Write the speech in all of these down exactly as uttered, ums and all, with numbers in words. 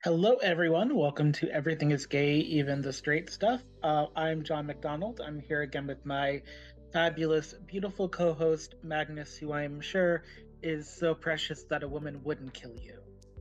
Hello, everyone. Welcome to Everything is Gay, Even the Straight Stuff. Uh, I'm John McDonald. I'm here again with my fabulous, beautiful co host, Magnus, who I'm sure is so precious that a woman wouldn't kill you.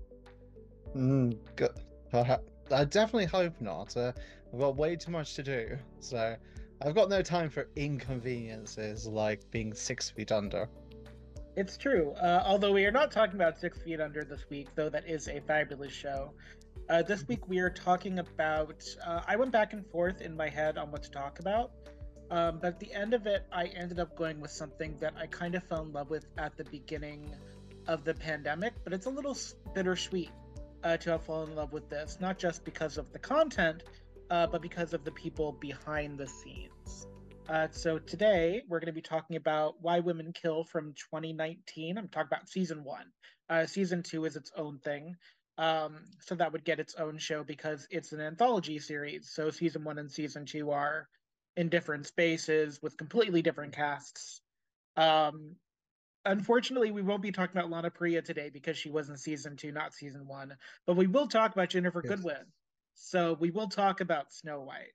Mm, good. Perha- I definitely hope not. Uh, I've got way too much to do, so I've got no time for inconveniences like being six feet under. It's true. Uh, although we are not talking about Six Feet Under this week, though that is a fabulous show. Uh, this week we are talking about. Uh, I went back and forth in my head on what to talk about. Um, but at the end of it, I ended up going with something that I kind of fell in love with at the beginning of the pandemic, but it's a little bittersweet uh, to have fallen in love with this, not just because of the content, uh, but because of the people behind the scenes. Uh, so today we're going to be talking about Why Women Kill from twenty nineteen. I'm talking about season one. Uh, season two is its own thing. Um, so that would get its own show because it's an anthology series. So season one and season two are in different spaces with completely different casts. Um, Unfortunately, we won't be talking about Lana Priya today because she was in season two, not season one. But we will talk about Jennifer Yes. Goodwin. So we will talk about Snow White.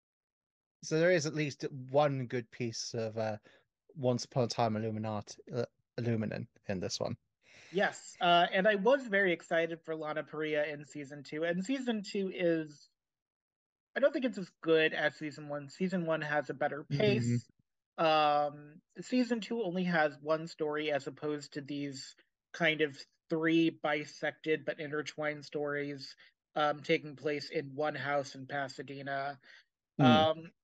So there is at least one good piece of uh, Once Upon a Time Illuminati, uh, Illuminating in this one. Yes, uh, and I was very excited for Lana Parrilla in season two. And season two is, I don't think it's as good as season one. Season one has a better Mm, pace. Um, season two only has one story as opposed to these kind of three bisected but intertwined stories um, taking place in one house in Pasadena. mm, Um,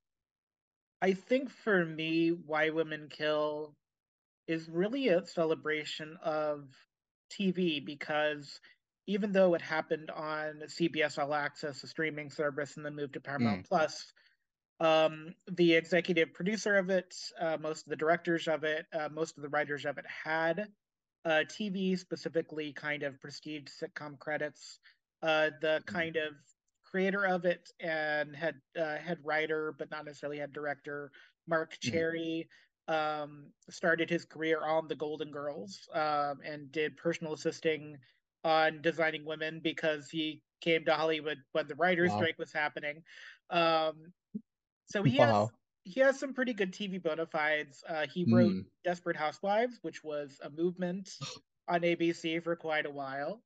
I think for me, Why Women Kill is really a celebration of T V because even though it happened on C B S All Access, a streaming service, and then moved to mm, Paramount Plus, um, the executive producer of it, uh, most of the directors of it, uh, most of the writers of it had uh, T V, specifically kind of prestige sitcom credits. Uh, the mm, kind of creator of it and head uh, head writer, but not necessarily head director, Mark mm. Cherry, um, started his career on The Golden Girls um, and did personal assisting on Designing Women because he came to Hollywood when the writers' Wow. strike was happening. Um, so he has Wow. he has some pretty good T V bona fides. Uh, he wrote Mm. Desperate Housewives, which was a movement on A B C for quite a while.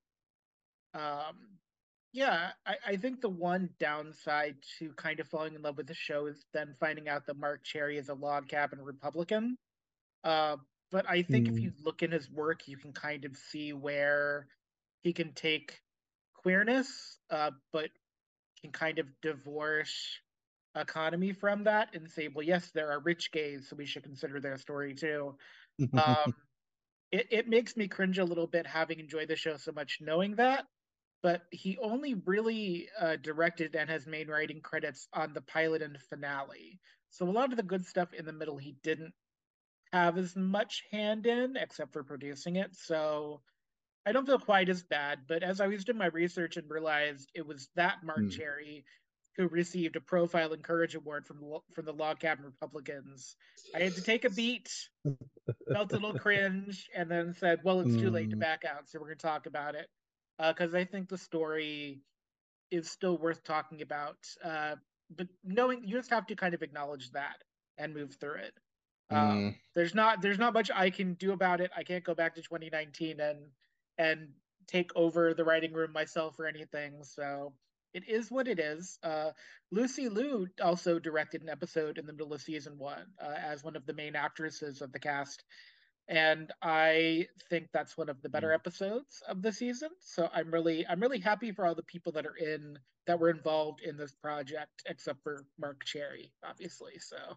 Um, yeah, I, I think the one downside to kind of falling in love with the show is then finding out that Mark Cherry is a log cabin Republican. Uh, but I think if you Mm. look in his work, you can kind of see where he can take queerness, uh, but can kind of divorce economy from that and say, well, yes, there are rich gays, so we should consider their story too. Um, it, it makes me cringe a little bit having enjoyed the show so much knowing that, but he only really uh, directed and has main writing credits on the pilot and finale. So a lot of the good stuff in the middle he didn't have as much hand in, except for producing it. So I don't feel quite as bad, but as I was doing my research and realized it was that Mark Mm. Cherry who received a Profile and Courage Award from from the Log Cabin Republicans, I had to take a beat, felt a little cringe, and then said, "Well, it's too late to Mm. back out, so we're going to talk about it," because uh, I think the story is still worth talking about. Uh, but knowing you just have to kind of acknowledge that and move through it. Um, Mm. there's not there's not much I can do about it. I can't go back to twenty nineteen and and take over the writing room myself or anything. So it is what it is. Uh, Lucy Liu also directed an episode in the middle of season one uh, as one of the main actresses of the cast, and I think that's one of the better Mm. episodes of the season. So I'm really I'm really happy for all the people that are in that were involved in this project, except for Mark Cherry, obviously. So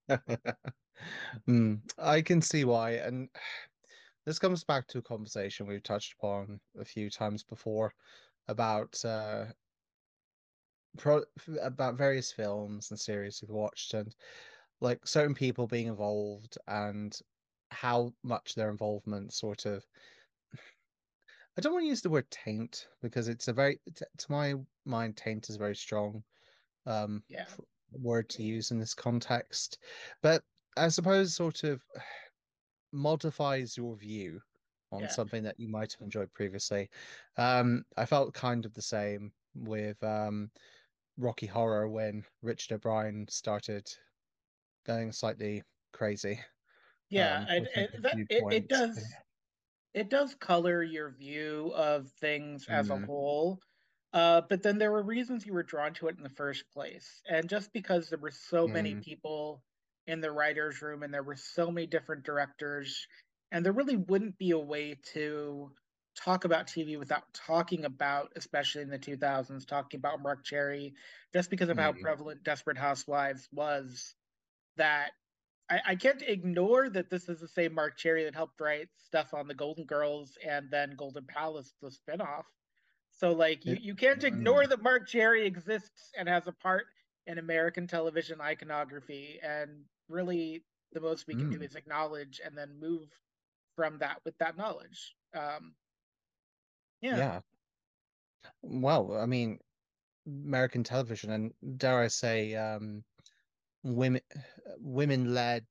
Mm, I can see why, and this comes back to a conversation we've touched upon a few times before about uh pro about various films and series we've watched and like certain people being involved and how much their involvement sort of I don't want to use the word taint because it's a very t- to my mind taint is a very strong um yeah, f- word to use in this context, but I suppose sort of modifies your view on Yeah. something that you might have enjoyed previously. Um, I felt kind of the same with um, Rocky Horror when Richard O'Brien started going slightly crazy Yeah, um, and, with and his that it, it viewpoints. does it does color your view of things as a Mm, whole. Uh, but then there were reasons you were drawn to it in the first place. And just because there were so many mm, people in the writer's room and there were so many different directors, and there really wouldn't be a way to talk about T V without talking about, especially in the two thousands, talking about Mark Cherry, just because of how mm, prevalent Desperate Housewives was, that I, I can't ignore that this is the same Mark Cherry that helped write stuff on the Golden Girls and then Golden Palace, the spinoff. So like you, it, you can't ignore mm, that Mark Cherry exists and has a part in American television iconography. And really the most we can do mm, is acknowledge and then move from that with that knowledge. Um yeah, yeah. Well, I mean, American television and dare I say, um, women women-led,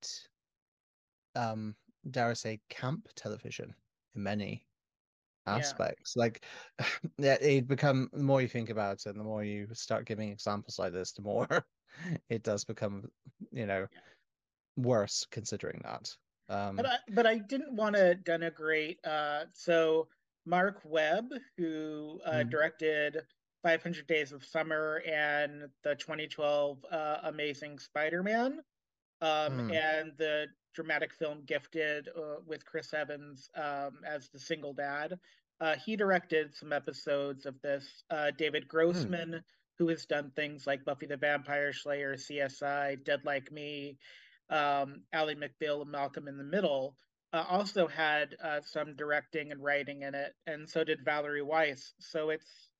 um, dare I say, camp television in many yeah. aspects. Like, yeah, it become the more you think about it, and the more you start giving examples like this, the more it does become, you know, Yeah. worse considering that. But Um, I, but I didn't want to denigrate. Uh, so Mark Webb, who uh, mm, directed five hundred Days of Summer and the twenty twelve uh, Amazing Spider-Man, um, mm, and the dramatic film Gifted uh, with Chris Evans um, as the single dad. Uh, he directed some episodes of this. Uh, David mm, Grossman, who has done things like Buffy the Vampire Slayer, C S I, Dead Like Me, um, Ally McBeal, and Malcolm in the Middle, uh, also had uh, some directing and writing in it, and so did Valerie Weiss. So it's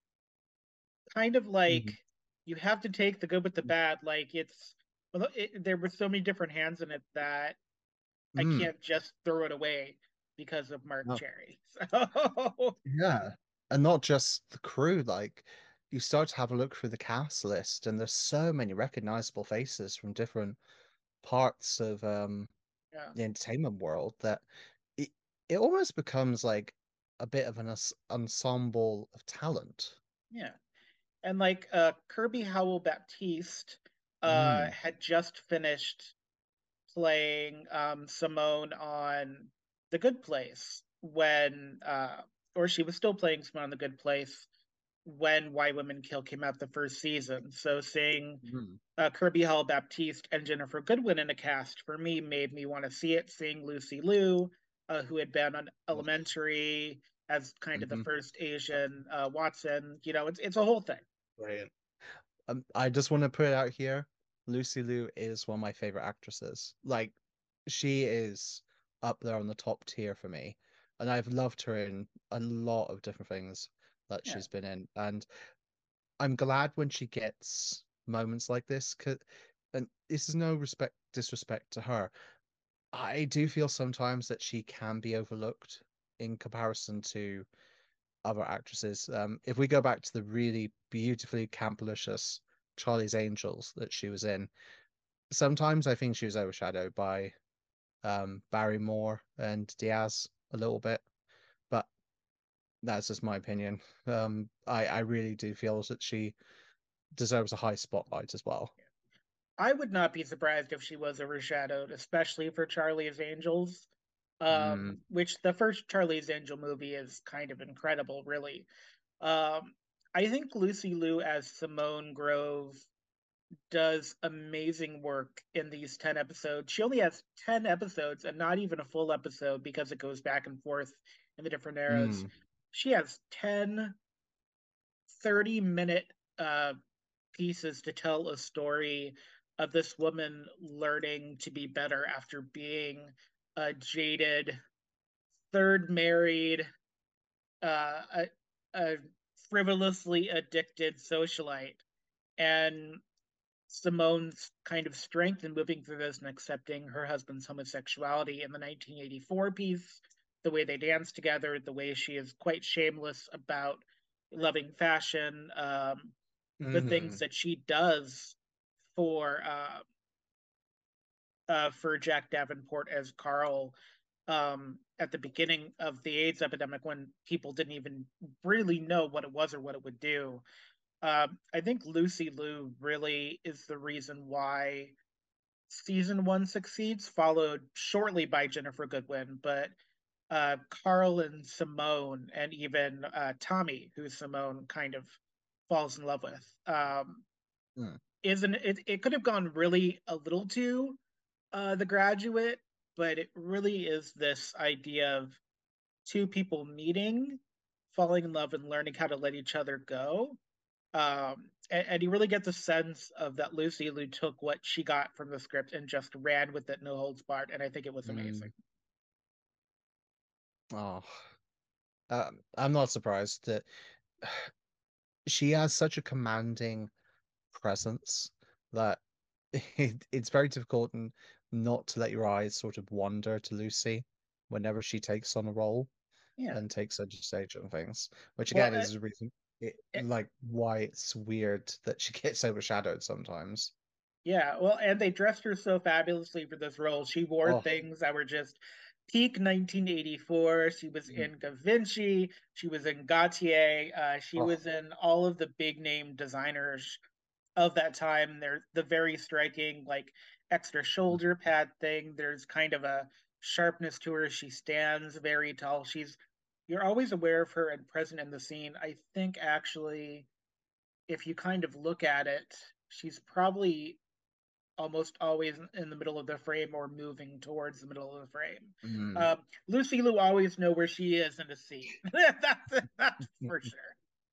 kind of like mm, you have to take the good with the bad. Like it's well, it, there were so many different hands in it that I mm. can't just throw it away because of Mark No, Cherry. So yeah, and not just the crew. Like, you start to have a look through the cast list, and there's so many recognizable faces from different parts of um yeah, the entertainment world that it it almost becomes like a bit of an ens- ensemble of talent. yeah, and like uh, Kirby Howell Baptiste uh, Mm, had just finished playing um, Simone on The Good Place when, uh, or she was still playing Simone on The Good Place when Why Women Kill came out the first season. So seeing mm, uh, Kirby Hall Baptiste and Jennifer Goodwin in a cast for me made me want to see it. Seeing Lucy Liu, uh, who had been on Elementary as kind of the mm-hmm. first Asian uh, Watson, you know, it's it's a whole thing. Brilliant. Um, I just want to put it out here. Lucy Liu is one of my favorite actresses. Like, she is up there on the top tier for me, and I've loved her in a lot of different things that Yeah, she's been in. And I'm glad when she gets moments like this, 'cause, and this is no respect disrespect to her. I do feel sometimes that she can be overlooked in comparison to other actresses. Um, if we go back to the really beautifully campalicious Charlie's Angels that she was in, sometimes I think she was overshadowed by um, Barrymore and Diaz a little bit, but that's just my opinion. Um, I, I really do feel that she deserves a high spotlight as well. I would not be surprised if she was overshadowed, especially for Charlie's Angels. Mm, Um, which the first Charlie's Angel movie is kind of incredible, really. Um, I think Lucy Liu as Simone Grove does amazing work in these ten episodes. She only has ten episodes and not even a full episode because it goes back and forth in the different eras. mm, She has ten thirty minute uh, pieces to tell a story of this woman learning to be better after being a jaded, third married, uh, a, a frivolously addicted socialite. And Simone's kind of strength in moving through this and accepting her husband's homosexuality in the nineteen eighty-four piece, the way they dance together, the way she is quite shameless about loving fashion, um, the things mm, that she does for uh, uh, for Jack Davenport as Carl. Um, at the beginning of the AIDS epidemic when people didn't even really know what it was or what it would do. Um, I think Lucy Liu really is the reason why season one succeeds, followed shortly by Ginnifer Goodwin. But uh, Carl and Simone, and even uh, Tommy, who Simone kind of falls in love with, um, Mm. isn't it? It could have gone really a little too uh, The Graduate, but it really is this idea of two people meeting, falling in love, and learning how to let each other go. Um, and, and you really get the sense of that Lucy Liu took what she got from the script and just ran with it, no holds barred, and I think it was amazing. Mm. Oh, um, I'm not surprised that she has such a commanding presence that it, it's very difficult and not to let your eyes sort of wander to Lucy whenever she takes on a role Yeah. and takes center stage and things, which Well, again uh, is the reason it, uh, like why it's weird that she gets overshadowed sometimes. yeah. Well, and they dressed her so fabulously for this role. She wore Oh, things that were just peak nineteen eighty-four. She was mm, in Da Vinci. She was in Gautier. Uh, she oh, was in all of the big name designers of that time. There's the very striking, like, extra mm, shoulder pad thing. There's kind of a sharpness to her. She stands very tall. She's You're always aware of her and present in the scene. I think actually, if you kind of look at it, she's probably almost always in the middle of the frame or moving towards the middle of the frame. mm. Um, Lucy Liu always know where she is in a scene. that's that's for sure.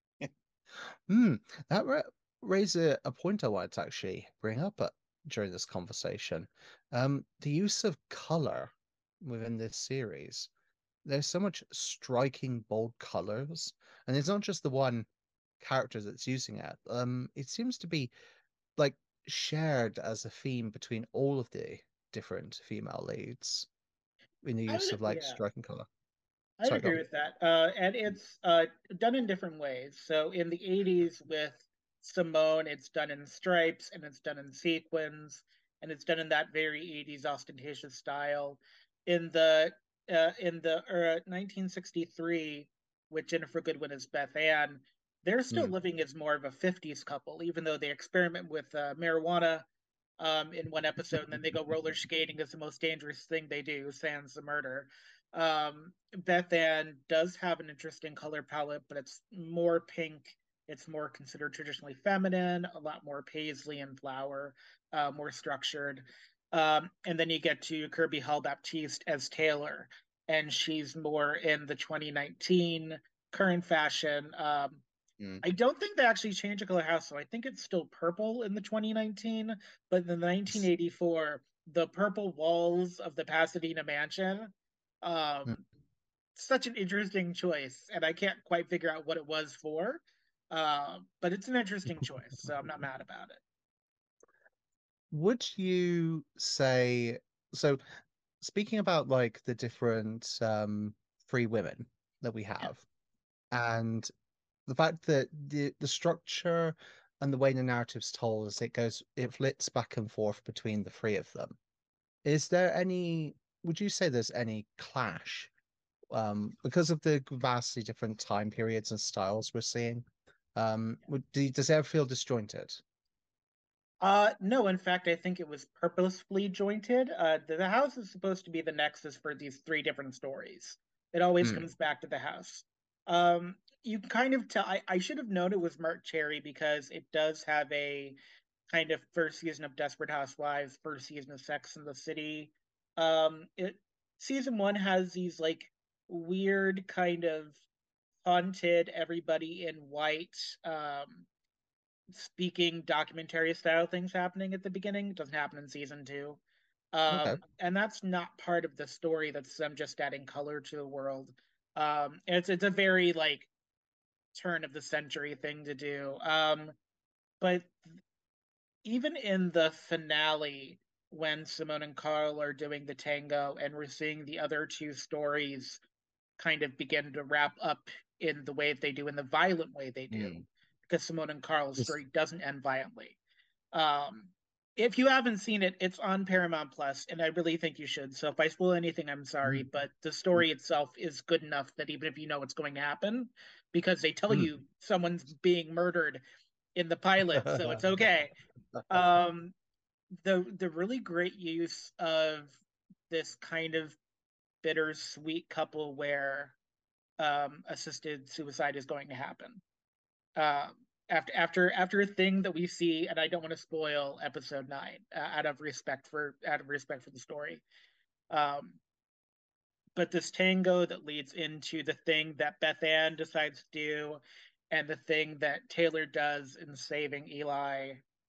Hmm, that ra raises a point I wanted to actually bring up at, during this conversation. Um, the use of color within this series. There's so much striking, bold colors, and it's not just the one character that's using it. Um, it seems to be like shared as a theme between all of the different female leads in the I use would, of like yeah. striking color. I'd Sorry, go agree on. with that. Uh, and it's uh, done in different ways. So in the eighties with Simone, it's done in stripes and it's done in sequins and it's done in that very eighties ostentatious style. In the uh, in the uh, nineteen sixty-three with Ginnifer Goodwin as Beth Ann, they're still Mm, living as more of a fifties couple, even though they experiment with uh, marijuana um, in one episode, and then they go roller skating as the most dangerous thing they do, sans the murder. Um, Beth Ann does have an interesting color palette, but it's more pink. It's more considered traditionally feminine, a lot more paisley and flower, uh, more structured. Um, and then you get to Kirby Hall Baptiste as Taylor, and she's more in the twenty nineteen current fashion. Um, mm. I don't think they actually changed the color house, so I think it's still purple in the twenty nineteen, but in the nineteen eighty-four, the purple walls of the Pasadena mansion, Mm. um, such an interesting choice, and I can't quite figure out what it was for. Uh, but it's an interesting choice, so I'm not mad about it. Would you say so? Speaking about like the different um free women that we Yeah. have, and the fact that the the structure and the way the narrative's told is it goes it flits back and forth between the three of them. Is there any, would you say there's any clash um because of the vastly different time periods and styles we're seeing? Um, would do, does it ever feel disjointed? Uh, no, in fact, I think it was purposefully jointed. Uh, the, the house is supposed to be the nexus for these three different stories. It always Mm, comes back to the house. Um, you kind of tell. I, I should have known it was Mark Cherry because it does have a kind of first season of Desperate Housewives, first season of Sex in the City. Um, it Season one has these like weird kind of haunted, everybody in white. Um, speaking documentary style things happening at the beginning. It doesn't happen in season two. okay. Um, and that's not part of the story. That's them just adding color to the world. Um, and it's it's a very like turn of the century thing to do. Um, but even in the finale, when Simone and Carl are doing the tango, and we're seeing the other two stories kind of begin to wrap up in the way they do, in the violent way they do, Mm. because Simone and Carl's It's- story doesn't end violently. Um, If you haven't seen it, it's on Paramount Plus, and I really think you should. So if I spoil anything, I'm sorry, Mm. but the story itself is good enough that even if you know what's going to happen, because they tell Mm. you someone's being murdered in the pilot, so it's okay. Um, the the really great use of this kind of bittersweet couple where um, assisted suicide is going to happen. Um, after after after a thing that we see, and I don't want to spoil episode nine uh, out of respect for out of respect for the story. Um, but this tango that leads into the thing that Beth Ann decides to do, and the thing that Taylor does in saving Eli,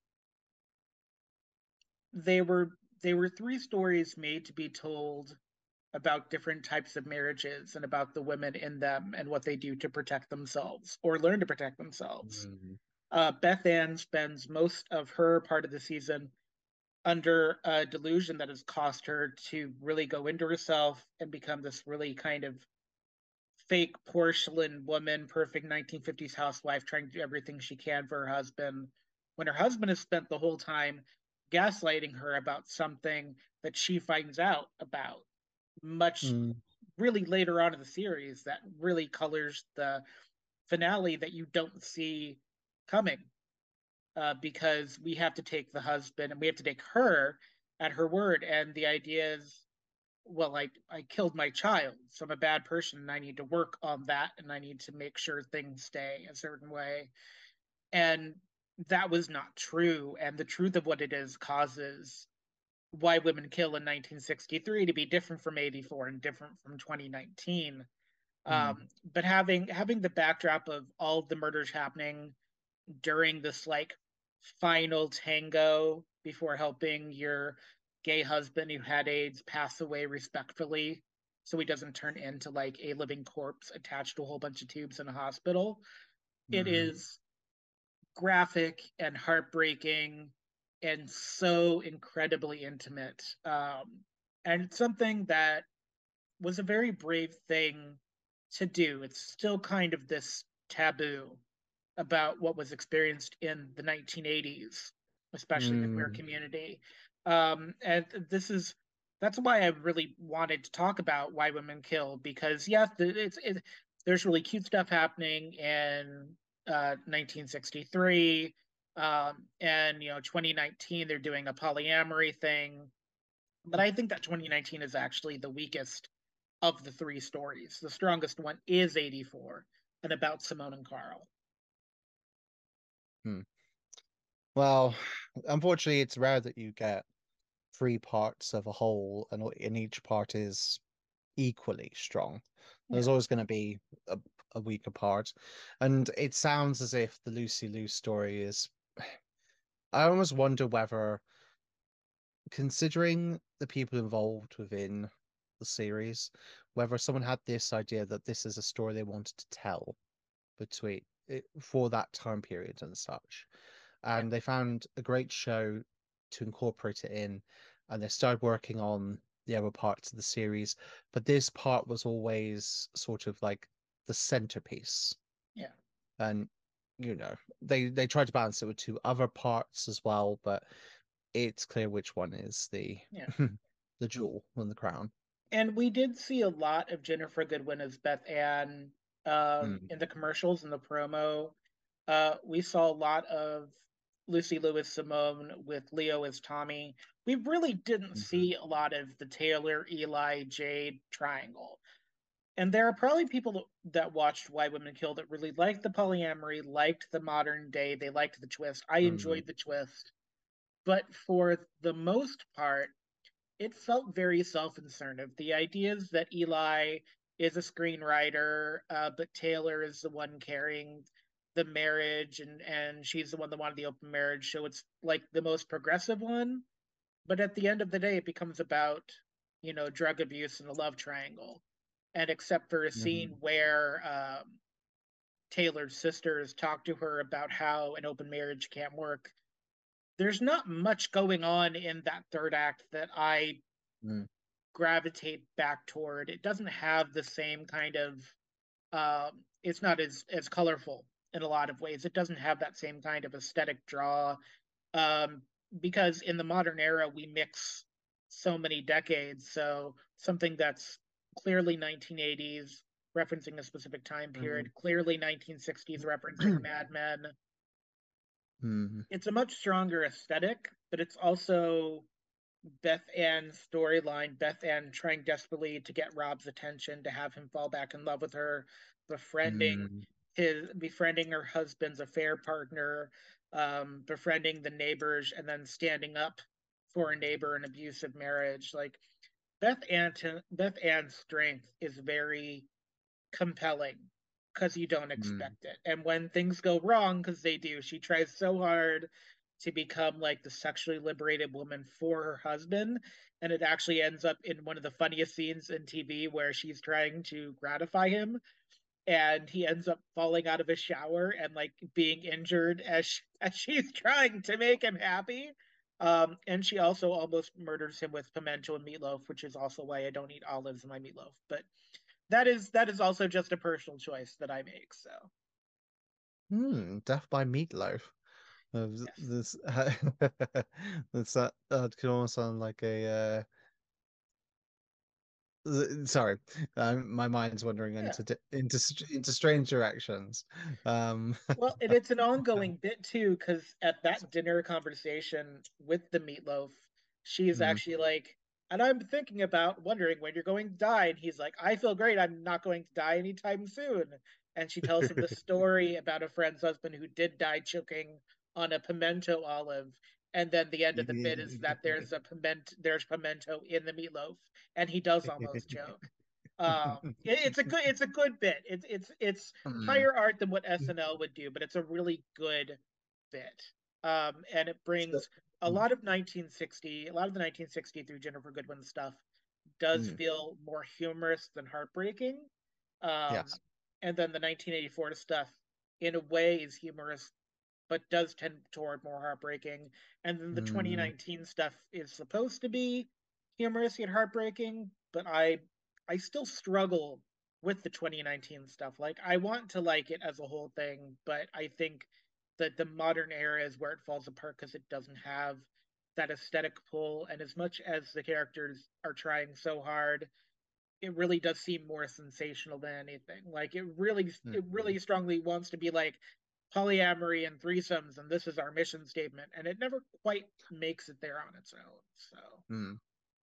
they were they were three stories made to be told about different types of marriages and about the women in them and what they do to protect themselves or learn to protect themselves. Mm. Uh, Beth Ann spends most of her part of the season under a delusion that has caused her to really go into herself and become this really kind of fake porcelain woman, perfect nineteen fifties housewife, trying to do everything she can for her husband. When her husband has spent the whole time gaslighting her about something that she finds out about much Mm. really later on in the series that really colors the finale that you don't see coming uh, because we have to take the husband and we have to take her at her word. And the idea is, well, I, I killed my child, so I'm a bad person and I need to work on that and I need to make sure things stay a certain way. And that was not true. And the truth of what it is causes Why Women Kill in nineteen sixty-three to be different from eighty-four and different from twenty nineteen. Mm. Um, but having having the backdrop of all of the murders happening during this like final tango before helping your gay husband who had AIDS pass away respectfully so he doesn't turn into like a living corpse attached to a whole bunch of tubes in a hospital. It Mm. is graphic and heartbreaking and so incredibly intimate. Um, and it's something that was a very brave thing to do. It's still kind of this taboo about what was experienced in the nineteen eighties, especially in the queer Mm. community. Um, and this is that's why I really wanted to talk about Why Women Kill because yes, it's it, there's really cute stuff happening in uh, nineteen sixty-three, um, and you know twenty nineteen they're doing a polyamory thing, but I think that twenty nineteen is actually the weakest of the three stories. The strongest one is eighty-four and about Simone and Carl. Mm. Well, unfortunately, it's rare that you get three parts of a whole, and, and each part is equally strong. Yeah. There's always going to be a, a weaker part, and it sounds as if the Lucy Liu story is. I almost wonder whether, considering the people involved within the series, whether someone had this idea that this is a story they wanted to tell between it, for that time period and such, Yeah. and they found a great show to incorporate it in, and they started working on the other parts of the series, but this part was always sort of like the centerpiece. Yeah. And you know, they they tried to balance it with two other parts as well, but it's clear which one is the Yeah. the jewel in the crown. And we did see a lot of Jennifer Goodwin as Beth Ann um, Mm. in the commercials and the promo. Uh, we saw a lot of Lucy Lewis Simone with Leo as Tommy. We really didn't Mhm. see a lot of the Taylor, Eli, Jade triangle. And there are probably people that watched Why Women Kill that really liked the polyamory, liked the modern day, they liked the twist. I Mm. enjoyed the twist. But for the most part, it felt very self-insertive. The ideas that Eli is a screenwriter, uh, but Taylor is the one carrying the marriage, and and she's the one that wanted the open marriage. So it's like the most progressive one. But at the end of the day, it becomes about you know drug abuse and a love triangle. And except for a scene Mhm. where um, Taylor's sisters talk to her about how an open marriage can't work, there's not much going on in that third act that I Mm. gravitate back toward. It doesn't have the same kind of um, it's not as as colorful in a lot of ways. It doesn't have that same kind of aesthetic draw. Um, because in the modern era we mix so many decades. So something that's clearly nineteen eighties, referencing a specific time period, Mm. clearly nineteen sixties, referencing Mad Men. Mm. It's a much stronger aesthetic, but it's also Beth Ann's storyline, Beth Ann trying desperately to get Rob's attention, to have him fall back in love with her, befriending Mm. his befriending her husband's affair partner, um, befriending the neighbors, and then standing up for a neighbor in abusive marriage. Like Beth Ann, Beth Ann's strength is very compelling because you don't Mm. expect it. And when things go wrong, because they do, she tries so hard to become like the sexually liberated woman for her husband. And it actually ends up in one of the funniest scenes in T V where she's trying to gratify him and he ends up falling out of a shower and like being injured as she, as she's trying to make him happy. Um, and she also almost murders him with pimento and meatloaf, which is also why I don't eat olives in my meatloaf. But that is that is also just a personal choice that I make. So Hmm. Death by Meatloaf. Uh, yes, this this that that could almost sound like a uh, th- sorry, um, my mind's wandering yeah. into di- into str- into strange directions. Um, Well, and it's an ongoing bit too, because at that dinner conversation with the meatloaf, she's hmm. actually like, and I'm thinking about wondering when you're going to die. And he's like, I feel great. I'm not going to die anytime soon. And she tells him the story about a friend's husband who did die choking on a pimento olive. And then the end of the bit is that there's a piment there's pimento in the meatloaf, and he does almost choke. Um, it, it's a good it's a good bit. It's it's it's Hmm. higher art than what S N L would do, but it's a really good bit. Um, and it So, brings a mm, lot of nineteen sixty, a lot of the nineteen sixty through Ginnifer Goodwin stuff does mm, feel more humorous than heartbreaking. Um, yes. and then the nineteen eighty-four stuff, in a way, is humorous, but does tend toward more heartbreaking. And then the Mm, twenty nineteen stuff is supposed to be humorous yet heartbreaking, but I I still struggle with the twenty nineteen stuff. Like I want to like it as a whole thing, but I think that the modern era is where it falls apart because it doesn't have that aesthetic pull. And as much as the characters are trying so hard, it really does seem more sensational than anything. Like it really, it mm, really strongly wants to be like polyamory and threesomes, and this is our mission statement, and it never quite makes it there on its own. So mm.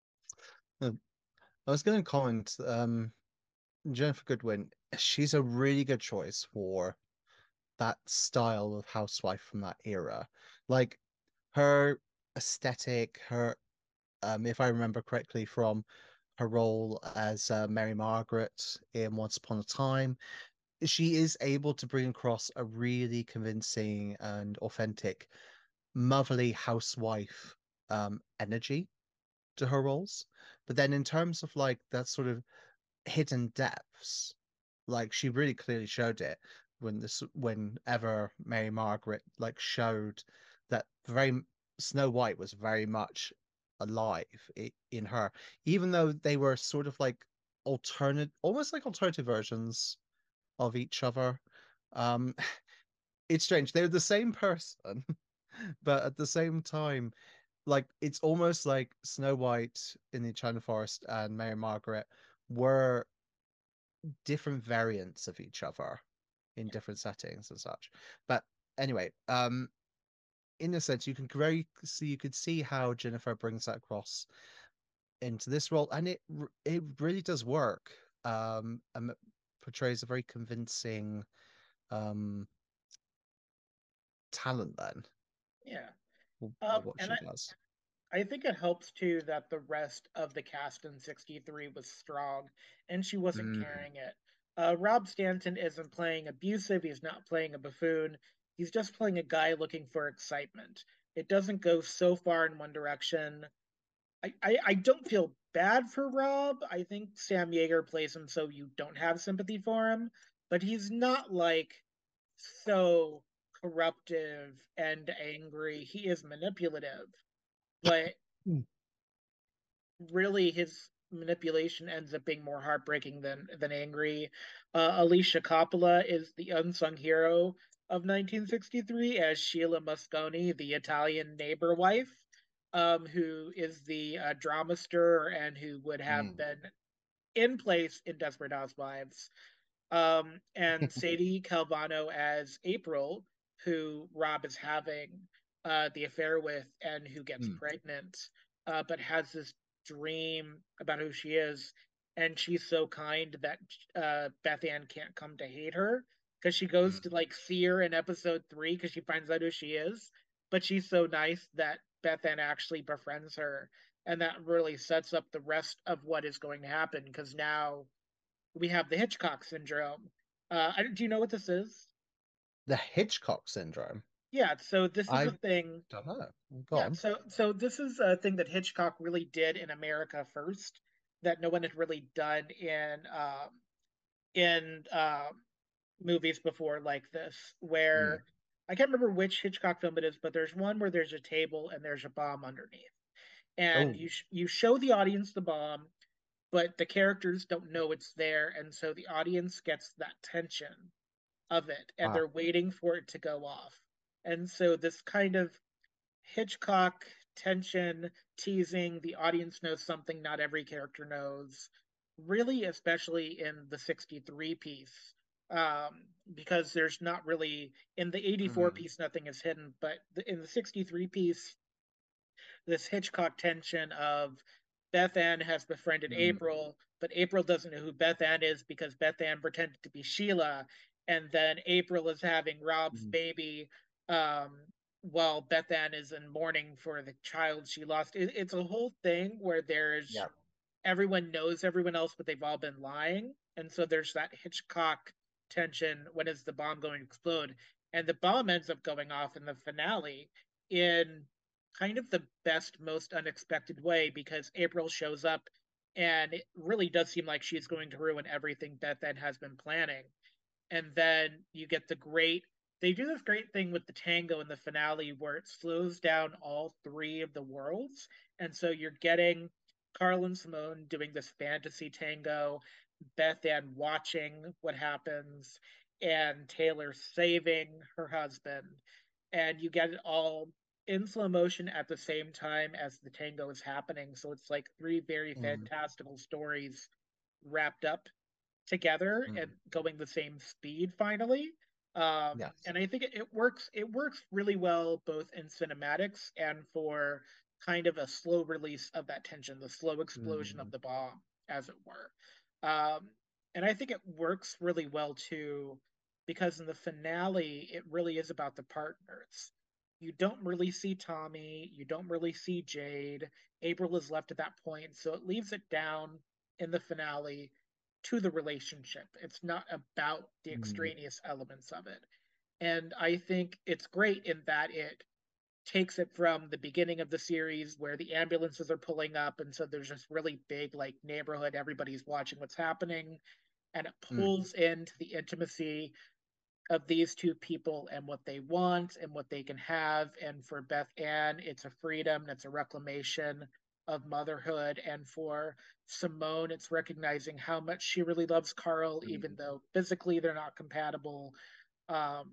Uh, I was going to comment, um, Jennifer Goodwin, she's a really good choice for that style of housewife from that era. Like her aesthetic, her um, if I remember correctly from her role as uh, Mary Margaret in Once Upon a Time, she is able to bring across a really convincing and authentic motherly housewife um, energy to her roles. But then in terms of like that sort of hidden depths, like she really clearly showed it when this whenever Mary Margaret like showed that very Snow White was very much alive in her, even though they were sort of like alternate, almost like alternative versions of each other. Um, it's strange. They're the same person, but at the same time, like it's almost like Snow White in the Enchanted Forest and Mary Margaret were different variants of each other in different settings and such. But anyway, um, in a sense, you can very see you could see how Jennifer brings that across into this role, and it it really does work. Um, and portrays a very convincing um talent then yeah, by um, what and she I does. I think it helps too that the rest of the cast in sixty-three was strong, and she wasn't Mm, carrying it. Uh, Rob Stanton isn't playing abusive. He's not playing a buffoon. He's just playing a guy looking for excitement. It doesn't go so far in one direction. I, I, I don't feel bad for Rob. I think Sam Yeager plays him so you don't have sympathy for him, but he's not like so corruptive and angry. He is manipulative, but mm, really his manipulation ends up being more heartbreaking than than angry. Uh, Alicia Coppola is the unsung hero of nineteen sixty-three as Sheila Mosconi, the Italian neighbor wife, um, who is the uh, dramaster and who would have Mm. been in place in Desperate Housewives, um, and Sadie Calvano as April, who Rob is having uh, the affair with and who gets Mm. pregnant, uh, but has this dream about who she is. And she's so kind that uh, Beth Ann can't come to hate her because she goes to Mm. like see her in episode three because she finds out who she is. But she's so nice that Beth Ann actually befriends her. And that really sets up the rest of what is going to happen because now we have the Hitchcock syndrome. Uh, do you know what this is? The Hitchcock syndrome. Yeah, so this is a I thing. don't know. Go Yeah, on. so so this is a thing that Hitchcock really did in America first, that no one had really done in um, in um, movies before like this. Mm. Where I can't remember which Hitchcock film it is, but there's one where there's a table and there's a bomb underneath, and Oh. you sh- you show the audience the bomb, but the characters don't know it's there, and so the audience gets that tension of it and Ah. they're waiting for it to go off. And so this kind of Hitchcock tension, teasing, the audience knows something not every character knows, really, especially in the sixty-three piece. Um, because there's not really, in the eighty-four Mm. piece, nothing is hidden, but in the sixty-three piece, this Hitchcock tension of Beth Ann has befriended Mm. April, but April doesn't know who Beth Ann is because Beth Ann pretended to be Sheila, and then April is having Rob's Mm. baby, um, while Beth Ann is in mourning for the child she lost. It, it's a whole thing where there's Yeah. everyone knows everyone else, but they've all been lying, and so there's that Hitchcock tension. When is the bomb going to explode? And the bomb ends up going off in the finale in kind of the best, most unexpected way because April shows up and it really does seem like she's going to ruin everything Beth Ann has been planning. And then you get the great, they do this great thing with the tango in the finale where it slows down all three of the worlds. And so you're getting Carl and Simone doing this fantasy tango, Beth Ann watching what happens, and Taylor saving her husband. And you get it all in slow motion at the same time as the tango is happening. So it's like three very Mm. fantastical stories wrapped up together and Mm. going the same speed finally. Um, Yes. and I think it, it works. It works really well both in cinematics and for kind of a slow release of that tension, the slow explosion of Mm. the bomb, as it were. Um, and I think it works really well too, because in the finale, it really is about the partners. You don't really see Tommy, you don't really see Jade. April is left at that point, so it leaves it down in the finale to the relationship. It's not about the Mm. extraneous elements of it. And I think it's great in that it takes it from the beginning of the series where the ambulances are pulling up and so there's this really big like neighborhood, everybody's watching what's happening, and it Mm. pulls into the intimacy of these two people and what they want and what they can have. And for Beth Ann, it's a freedom, it's a reclamation of motherhood. And for Simone, it's recognizing how much she really loves Carl, even Mm. though physically they're not compatible. Um,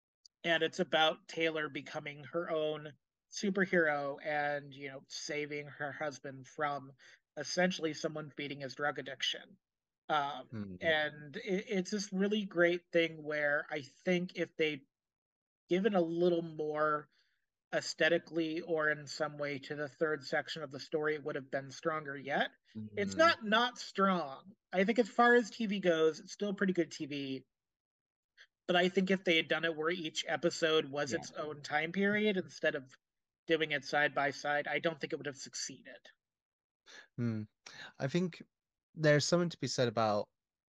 and it's about Taylor becoming her own superhero and, you know, saving her husband from essentially someone feeding his drug addiction. Um, Mm. and it, it's this really great thing where I think if they'd given a little more aesthetically or in some way to the third section of the story, it would have been stronger yet. It's Mm. not not strong. I think as far as T V goes, it's still pretty good T V. But I think if they had done it where each episode was Yeah. its own time period instead of doing it side by side, I don't think it would have succeeded. Mm. I think there's something to be said about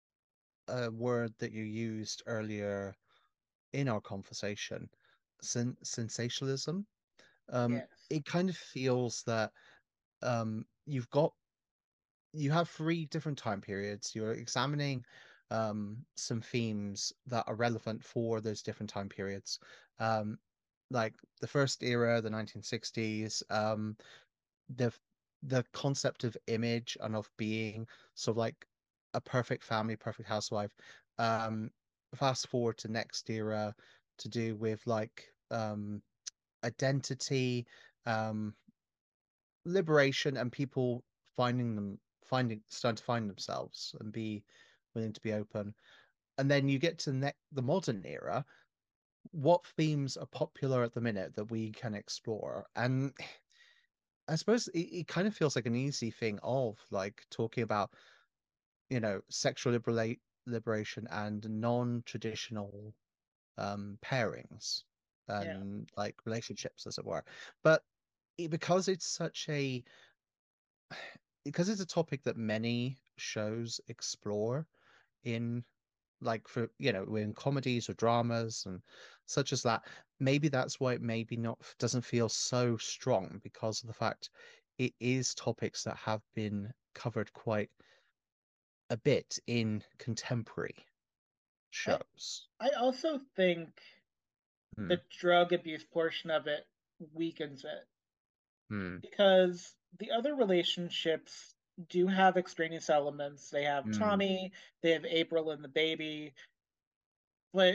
a word that you used earlier in our conversation, sen sensationalism. Um, Yes. it kind of feels that um, you've got you have three different time periods. You're examining um, some themes that are relevant for those different time periods. Um, like the first era, the nineteen sixties, um, the the concept of image and of being sort of like a perfect family, perfect housewife. Um, fast forward to next era, to do with like um identity, um liberation, and people finding them finding starting to find themselves and be willing to be open. And then you get to the, ne the modern era. What themes are popular at the minute that we can explore? And I suppose it, it kind of feels like an easy thing of like talking about, you know, sexual liberate liberation and non-traditional um pairings Yeah. and like relationships, as it were. But it, because it's such a because it's a topic that many shows explore in, like, for, you know, in comedies or dramas and such as that, maybe that's why it maybe not doesn't feel so strong, because of the fact it is topics that have been covered quite a bit in contemporary I shows. I also think Hmm. the drug abuse portion of it weakens it Hmm. because the other relationships do have extraneous elements. They have Hmm. Tommy, they have April and the baby, but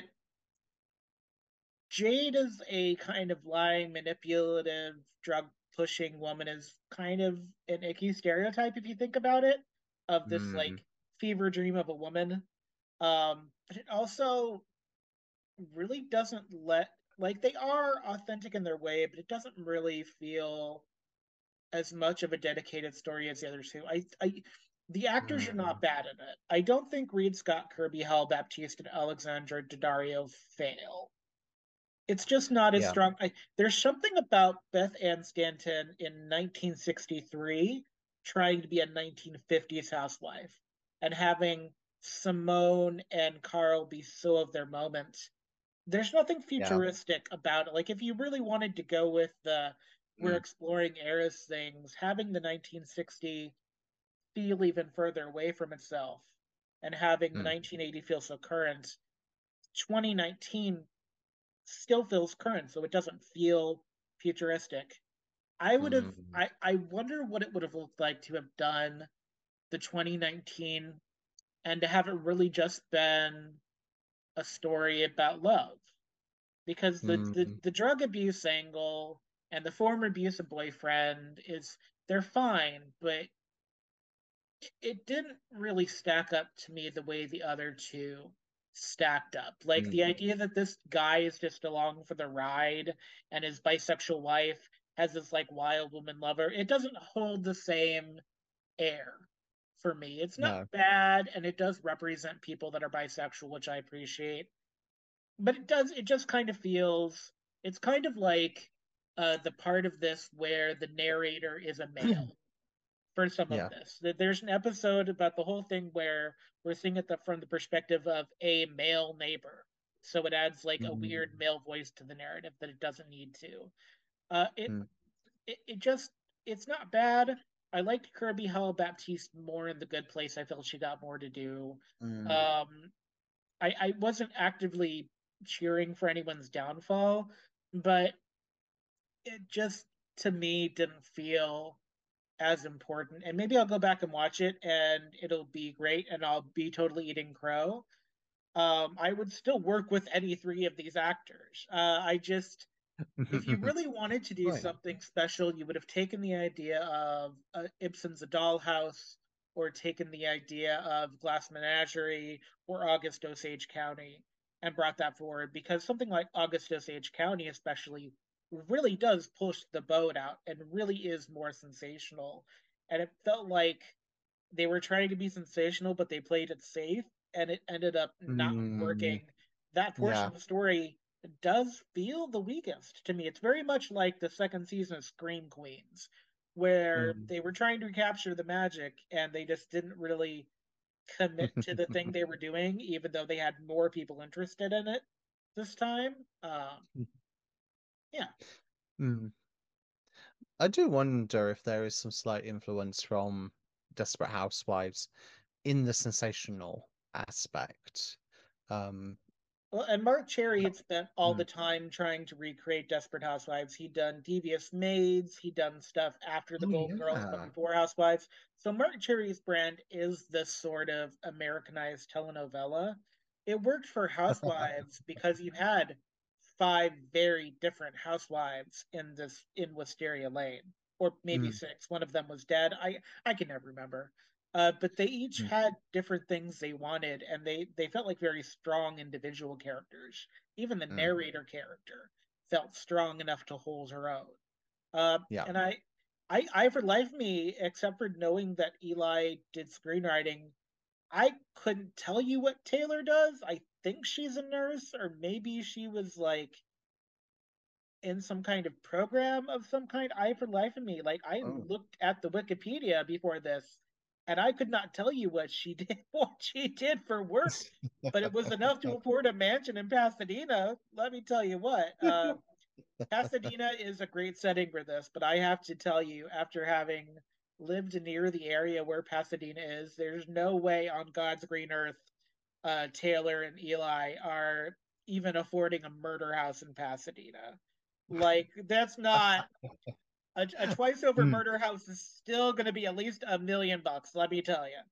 Jade is a kind of lying, manipulative, drug pushing woman is kind of an icky stereotype if you think about it, of this Hmm. like fever dream of a woman. Um, but it also really doesn't let like they are authentic in their way, but it doesn't really feel as much of a dedicated story as the other two. I, I the actors are Hmm. not bad in it. I don't think Reed Scott, Kirby Hall, Baptiste, and Alexandra Daddario fail. It's just not as Yeah. strong. I, there's something about Beth Ann Stanton in nineteen sixty-three trying to be a nineteen fifties housewife and having Simone and Carl be so of their moment. There's nothing Yeah. futuristic about it. Like if you really wanted to go with the we're Hmm. exploring eras things, having the nineteen sixty feel even further away from itself and having the Hmm. nineteen eighty feel so current, twenty nineteen still feels current, so it doesn't feel futuristic. I would have Hmm. I, I wonder what it would have looked like to have done the twenty nineteen and to have it really just been a story about love. Because the, the, Hmm. the drug abuse angle and the former abusive boyfriend is they're fine, but it didn't really stack up to me the way the other two stacked up. Like the Hmm. idea that this guy is just along for the ride and his bisexual wife has this like wild woman lover, it doesn't hold the same air for me. It's not No. bad and it does represent people that are bisexual, which I appreciate. But it does, it just kind of feels, it's kind of like uh, the part of this where the narrator is a male for some of Yeah. this. There's an episode about the whole thing where we're seeing it from the perspective of a male neighbor. So it adds like a Hmm. weird male voice to the narrative that it doesn't need to. Uh, it, Hmm. it it just it's not bad. I liked Kirby Hall Baptiste more in The Good Place. I felt she got more to do. Hmm. Um, I I wasn't actively cheering for anyone's downfall, but it just to me didn't feel as important. And maybe I'll go back and watch it and it'll be great and I'll be totally eating crow. Um, I would still work with any three of these actors. Uh, I just, if you really wanted to do Right. something special, you would have taken the idea of uh, Ibsen's A Dollhouse or taken the idea of Glass Menagerie or August Osage County and brought that forward because something like August Osage County, especially, really does push the boat out and really is more sensational. And it felt like they were trying to be sensational, but they played it safe, and it ended up not Mm, working. That portion yeah. of the story does feel the weakest to me. It's very much like the second season of Scream Queens, where Mm. they were trying to capture the magic and they just didn't really commit to the thing they were doing, even though they had more people interested in it this time. Um, yeah. Mm. I do wonder if there is some slight influence from Desperate Housewives in the sensational aspect. Um, Well, and Mark Cherry had spent all the mm. time trying to recreate Desperate Housewives. He'd done Devious Maids, he'd done stuff after the Oh Golden Girls, but yeah. before Housewives. So Mark Cherry's brand is this sort of Americanized telenovela. It worked for Housewives because you had five very different housewives in this in Wisteria Lane, or maybe Mm, six. One of them was dead. I I can never remember. Uh, but they each mm, had different things they wanted, and they they felt like very strong individual characters. Even the mm. narrator character felt strong enough to hold her own. Uh, Yeah. and I, I, I for life of me, except for knowing that Eli did screenwriting, I couldn't tell you what Taylor does. I think she's a nurse, or maybe she was like in some kind of program of some kind. I, for life of me, like I Oh. looked at the Wikipedia before this, and I could not tell you what she did, what she did for work, but it was enough to afford a mansion in Pasadena. Let me tell you what. Uh, Pasadena is a great setting for this, but I have to tell you, after having lived near the area where Pasadena is, there's no way on God's green earth uh, Taylor and Eli are even affording a murder house in Pasadena. Like, that's not a, a twice over Mm, murder house is still going to be at least a million bucks, let me tell you.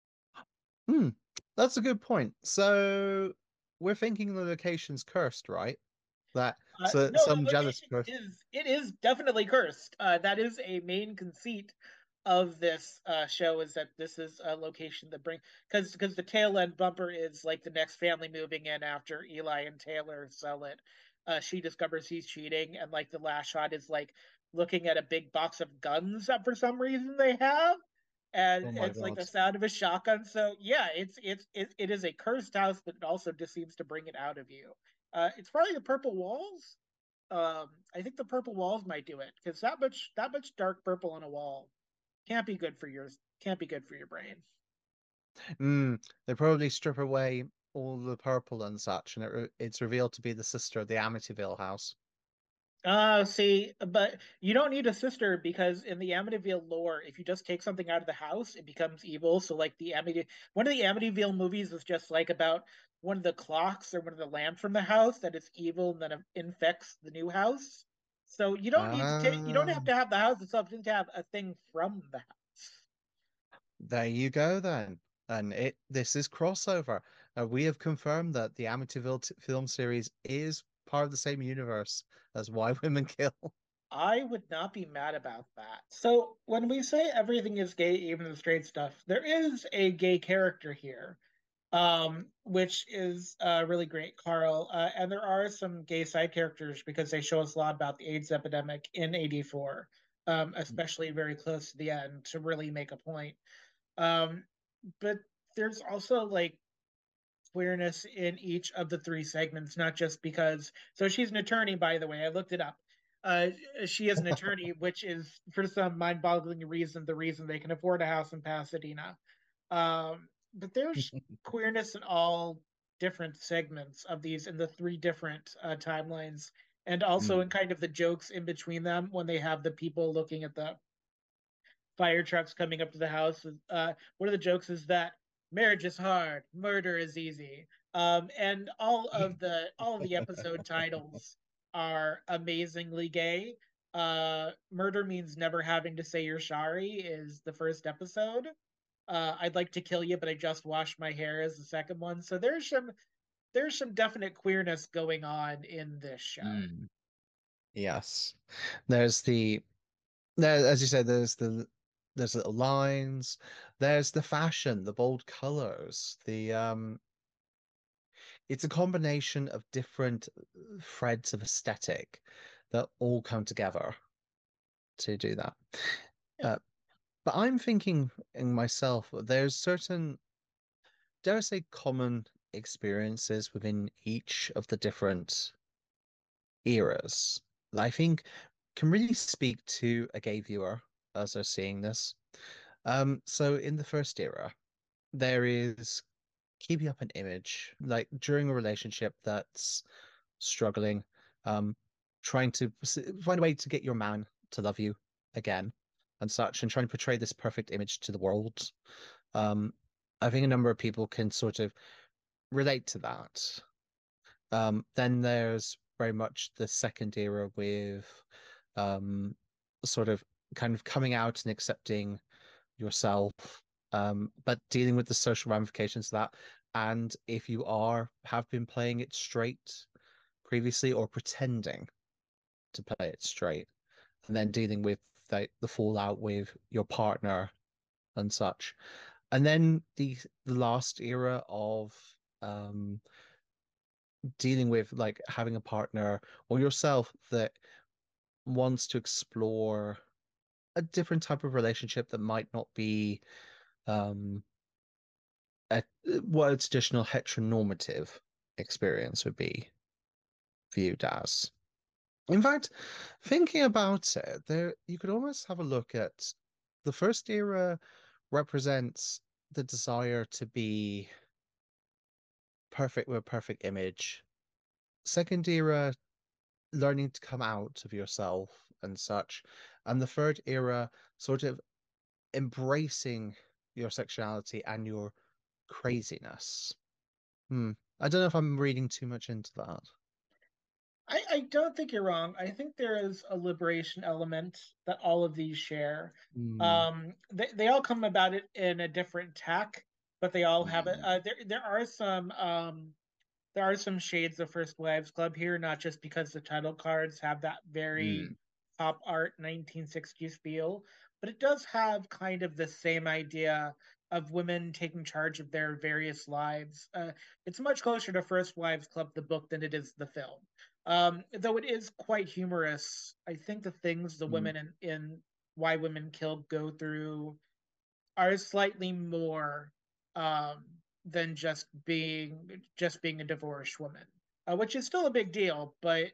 mm. That's a good point. So we're thinking the location's cursed, right? That Uh, so no, some the jealous location person. is it is definitely cursed. Uh, that is a main conceit of this uh, show is that this is a location that bring because because the tail end bumper is like the next family moving in after Eli and Taylor sell it. Uh, she discovers he's cheating, and like the last shot is like looking at a big box of guns that for some reason they have, and Oh my it's like God. the sound of a shotgun. So yeah, it's it's it, it is a cursed house, but it also just seems to bring it out of you. Uh, it's probably the purple walls. Um, I think the purple walls might do it because that much that much dark purple on a wall can't be good for yours. Can't be good for your brain. Mm, they probably strip away all the purple and such, and it re it's revealed to be the sister of the Amityville house. Uh, see, but you don't need a sister because in the Amityville lore, if you just take something out of the house, it becomes evil. So, like the Amity, one of the Amityville movies was just like about one of the clocks or one of the lamps from the house that is evil and then infects the new house. So you don't need to take, you don't Ah, have to have the house itself, you need to have a thing from the house. there you go then. And it this is crossover. Uh, we have confirmed that the Amityville t film series is part of the same universe as Why Women Kill. I would not be mad about that. So when we say everything is gay, even the straight stuff, there is a gay character here, um, which is uh, really great, Carl. Uh, and there are some gay side characters because they show us a lot about the AIDS epidemic in eighty-four, um, especially very close to the end to really make a point. Um, but there's also like queerness in each of the three segments, not just because. So she's an attorney, by the way. I looked it up. Uh, she is an attorney, which is for some mind-boggling reason the reason they can afford a house in Pasadena. Um, but there's queerness in all different segments of these in the three different uh, timelines, and also Mm. in kind of the jokes in between them when they have the people looking at the fire trucks coming up to the house. Uh, one of the jokes is that marriage is hard, murder is easy. Um, and all of the all of the episode titles are amazingly gay. Uh, Murder means never having to say you're sorry is the first episode. Uh, I'd like to kill you, but I just washed my hair is the second one. So there's some there's some definite queerness going on in this show. Mm. Yes. There's the there, as you said, there's the there's little lines, there's the fashion, the bold colors, the um it's a combination of different uh, threads of aesthetic that all come together to do that. Yeah. Uh, but I'm thinking in myself, there's certain, dare I say, common experiences within each of the different eras that I think can really speak to a gay viewer as they're seeing this. Um, so in the first era, there is keeping up an image, like during a relationship that's struggling, um, trying to s- find a way to get your man to love you again and such, and trying to portray this perfect image to the world. Um, I think a number of people can sort of relate to that. Um, then there's very much the second era with um, sort of kind of coming out and accepting yourself, um, but dealing with the social ramifications of that. And if you are have been playing it straight previously or pretending to play it straight, and then dealing with the, the fallout with your partner and such. And then the the last era of um dealing with like having a partner or yourself that wants to explore a different type of relationship that might not be um a, what a traditional heteronormative experience would be viewed as. In fact, thinking about it, there you could almost have a look at the first era represents the desire to be perfect with a perfect image. Second era, learning to come out of yourself and such. And the third era, sort of embracing your sexuality and your craziness. Hmm. I don't know if I'm reading too much into that. I, I don't think you're wrong. I think there is a liberation element that all of these share. Hmm. Um, they, they all come about it in a different tack, but they all have it. Hmm. Uh, there there are some um, there are some shades of First Wives Club here, not just because the title cards have that very Hmm. pop art nineteen sixties feel, but it does have kind of the same idea of women taking charge of their various lives. Uh, it's much closer to First Wives Club, the book, than it is the film. Um, though it is quite humorous, I think the things the Hmm. women in, in Why Women Kill go through are slightly more um, than just being just being a divorced woman, uh, which is still a big deal. But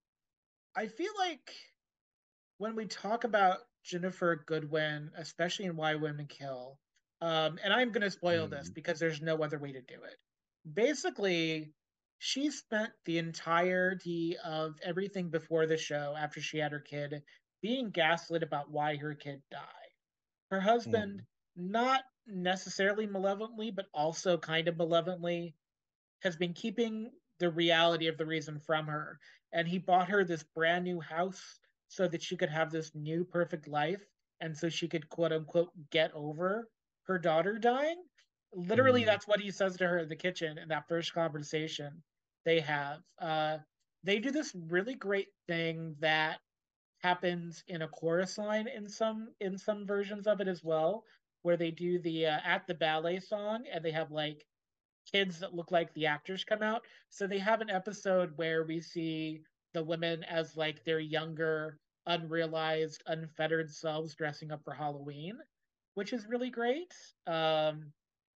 I feel like when we talk about Ginnifer Goodwin, especially in Why Women Kill, um, and I'm going to spoil this Hmm. because there's no other way to do it. Basically, she spent the entirety of everything before the show, after she had her kid, being gaslit about why her kid died. Her husband, Hmm. not necessarily malevolently, but also kind of malevolently, has been keeping the reality of the reason from her. And he bought her this brand new house so that she could have this new perfect life and so she could quote unquote get over her daughter dying. Literally, Hmm. that's what he says to her in the kitchen in that first conversation they have. Uh, they do this really great thing that happens in a chorus line in some in some versions of it as well, where they do the uh, at the ballet song and they have like kids that look like the actors come out. So they have an episode where we see the women as like their younger, unrealized, unfettered selves dressing up for Halloween, which is really great. Um,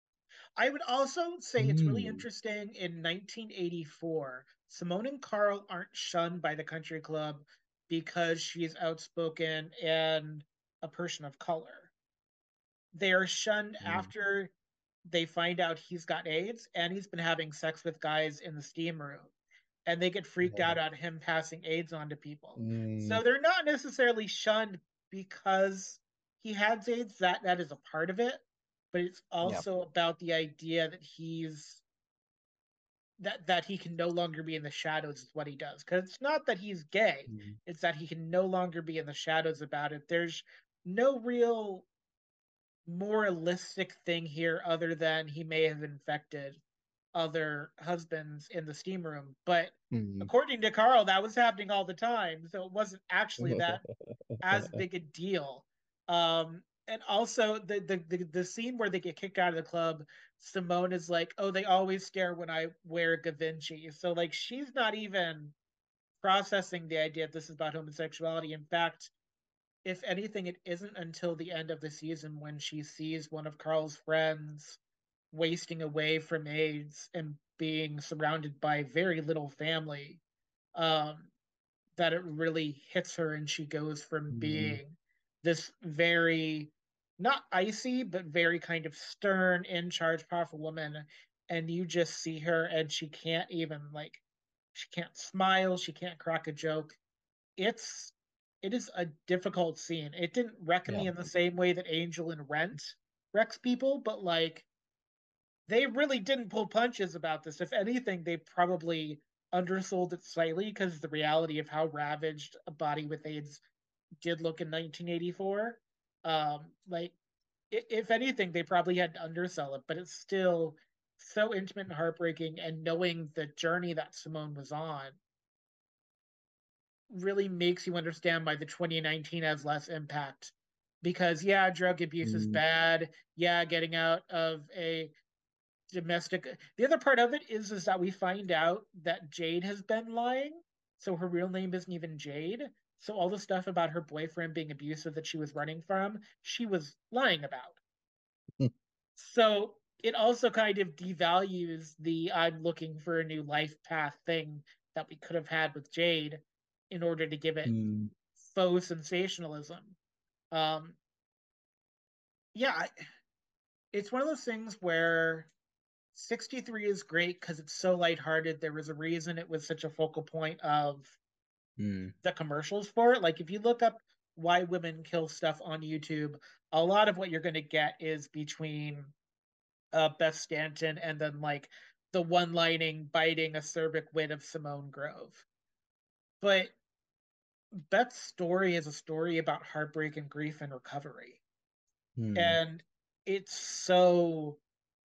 I would also say it's really Hmm. interesting in nineteen eighty-four, Simone and Carl aren't shunned by the country club because she's outspoken and a person of color. They are shunned Hmm. after they find out he's got AIDS and he's been having sex with guys in the steam room. And they get freaked out at him passing AIDS on to people. Hmm. So they're not necessarily shunned because he has AIDS. That that is a part of it, but it's Yeah. also about the idea that he's that that he can no longer be in the shadows is what he does. Because it's not that he's gay; Hmm. it's that he can no longer be in the shadows about it. There's no real moralistic thing here other than he may have infected other husbands in the steam room. But Hmm. according to Carl, that was happening all the time. So it wasn't actually that as big a deal. Um, and also the, the the the scene where they get kicked out of the club, Simone is like, "Oh, they always stare when I wear Gavinci." So like she's not even processing the idea that this is about homosexuality. In fact, if anything, it isn't until the end of the season when she sees one of Carl's friends wasting away from AIDS and being surrounded by very little family, um, that it really hits her and she goes from Hmm. being this very not icy but very kind of stern, in charge, powerful woman, and you just see her and she can't even like she can't smile, she can't crack a joke. It's it is a difficult scene. It didn't wreck Yeah. me in the same way that Angel and Rent wrecks people, but like they really didn't pull punches about this. If anything, they probably undersold it slightly because the reality of how ravaged a body with AIDS did look in nineteen eighty-four. Um, like, if anything, they probably had to undersell it, but it's still so intimate and heartbreaking. And knowing the journey that Simone was on, really makes you understand why the twenty nineteen has less impact. Because yeah, drug abuse is Mm, bad. Yeah, getting out of a domestic. The other part of it is is that we find out that Jade has been lying, so her real name isn't even Jade. So all the stuff about her boyfriend being abusive that she was running from, she was lying about. So it also kind of devalues the I'm looking for a new life path thing that we could have had with Jade in order to give it mm, faux sensationalism. Um, yeah, I, it's one of those things where sixty-three is great because it's so lighthearted. There was a reason it was such a focal point of mm, the commercials for it. Like if you look up why women kill stuff on YouTube, a lot of what you're going to get is between uh, Beth Stanton and then like the one-lining, biting, acerbic wit of Simone Grove. But Beth's story is a story about heartbreak and grief and recovery, mm, and it's so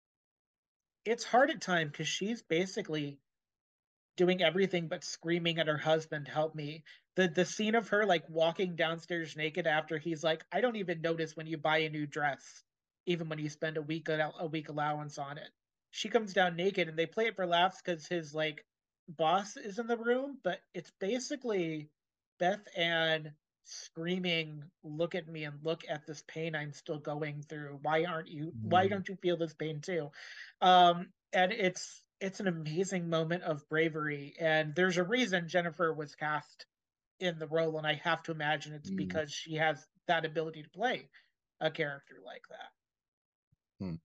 it's hard at times because she's basically doing everything but screaming at her husband, help me. The the scene of her like walking downstairs naked after he's like, I don't even notice when you buy a new dress, even when you spend a week a week allowance on it. She comes down naked and they play it for laughs because his like boss is in the room, but it's basically Beth Ann screaming, look at me and look at this pain I'm still going through. Why aren't you why mm, don't you feel this pain too? Um and it's it's an amazing moment of bravery. And there's a reason Jennifer was cast in the role, and I have to imagine it's mm, because she has that ability to play a character like that. mm.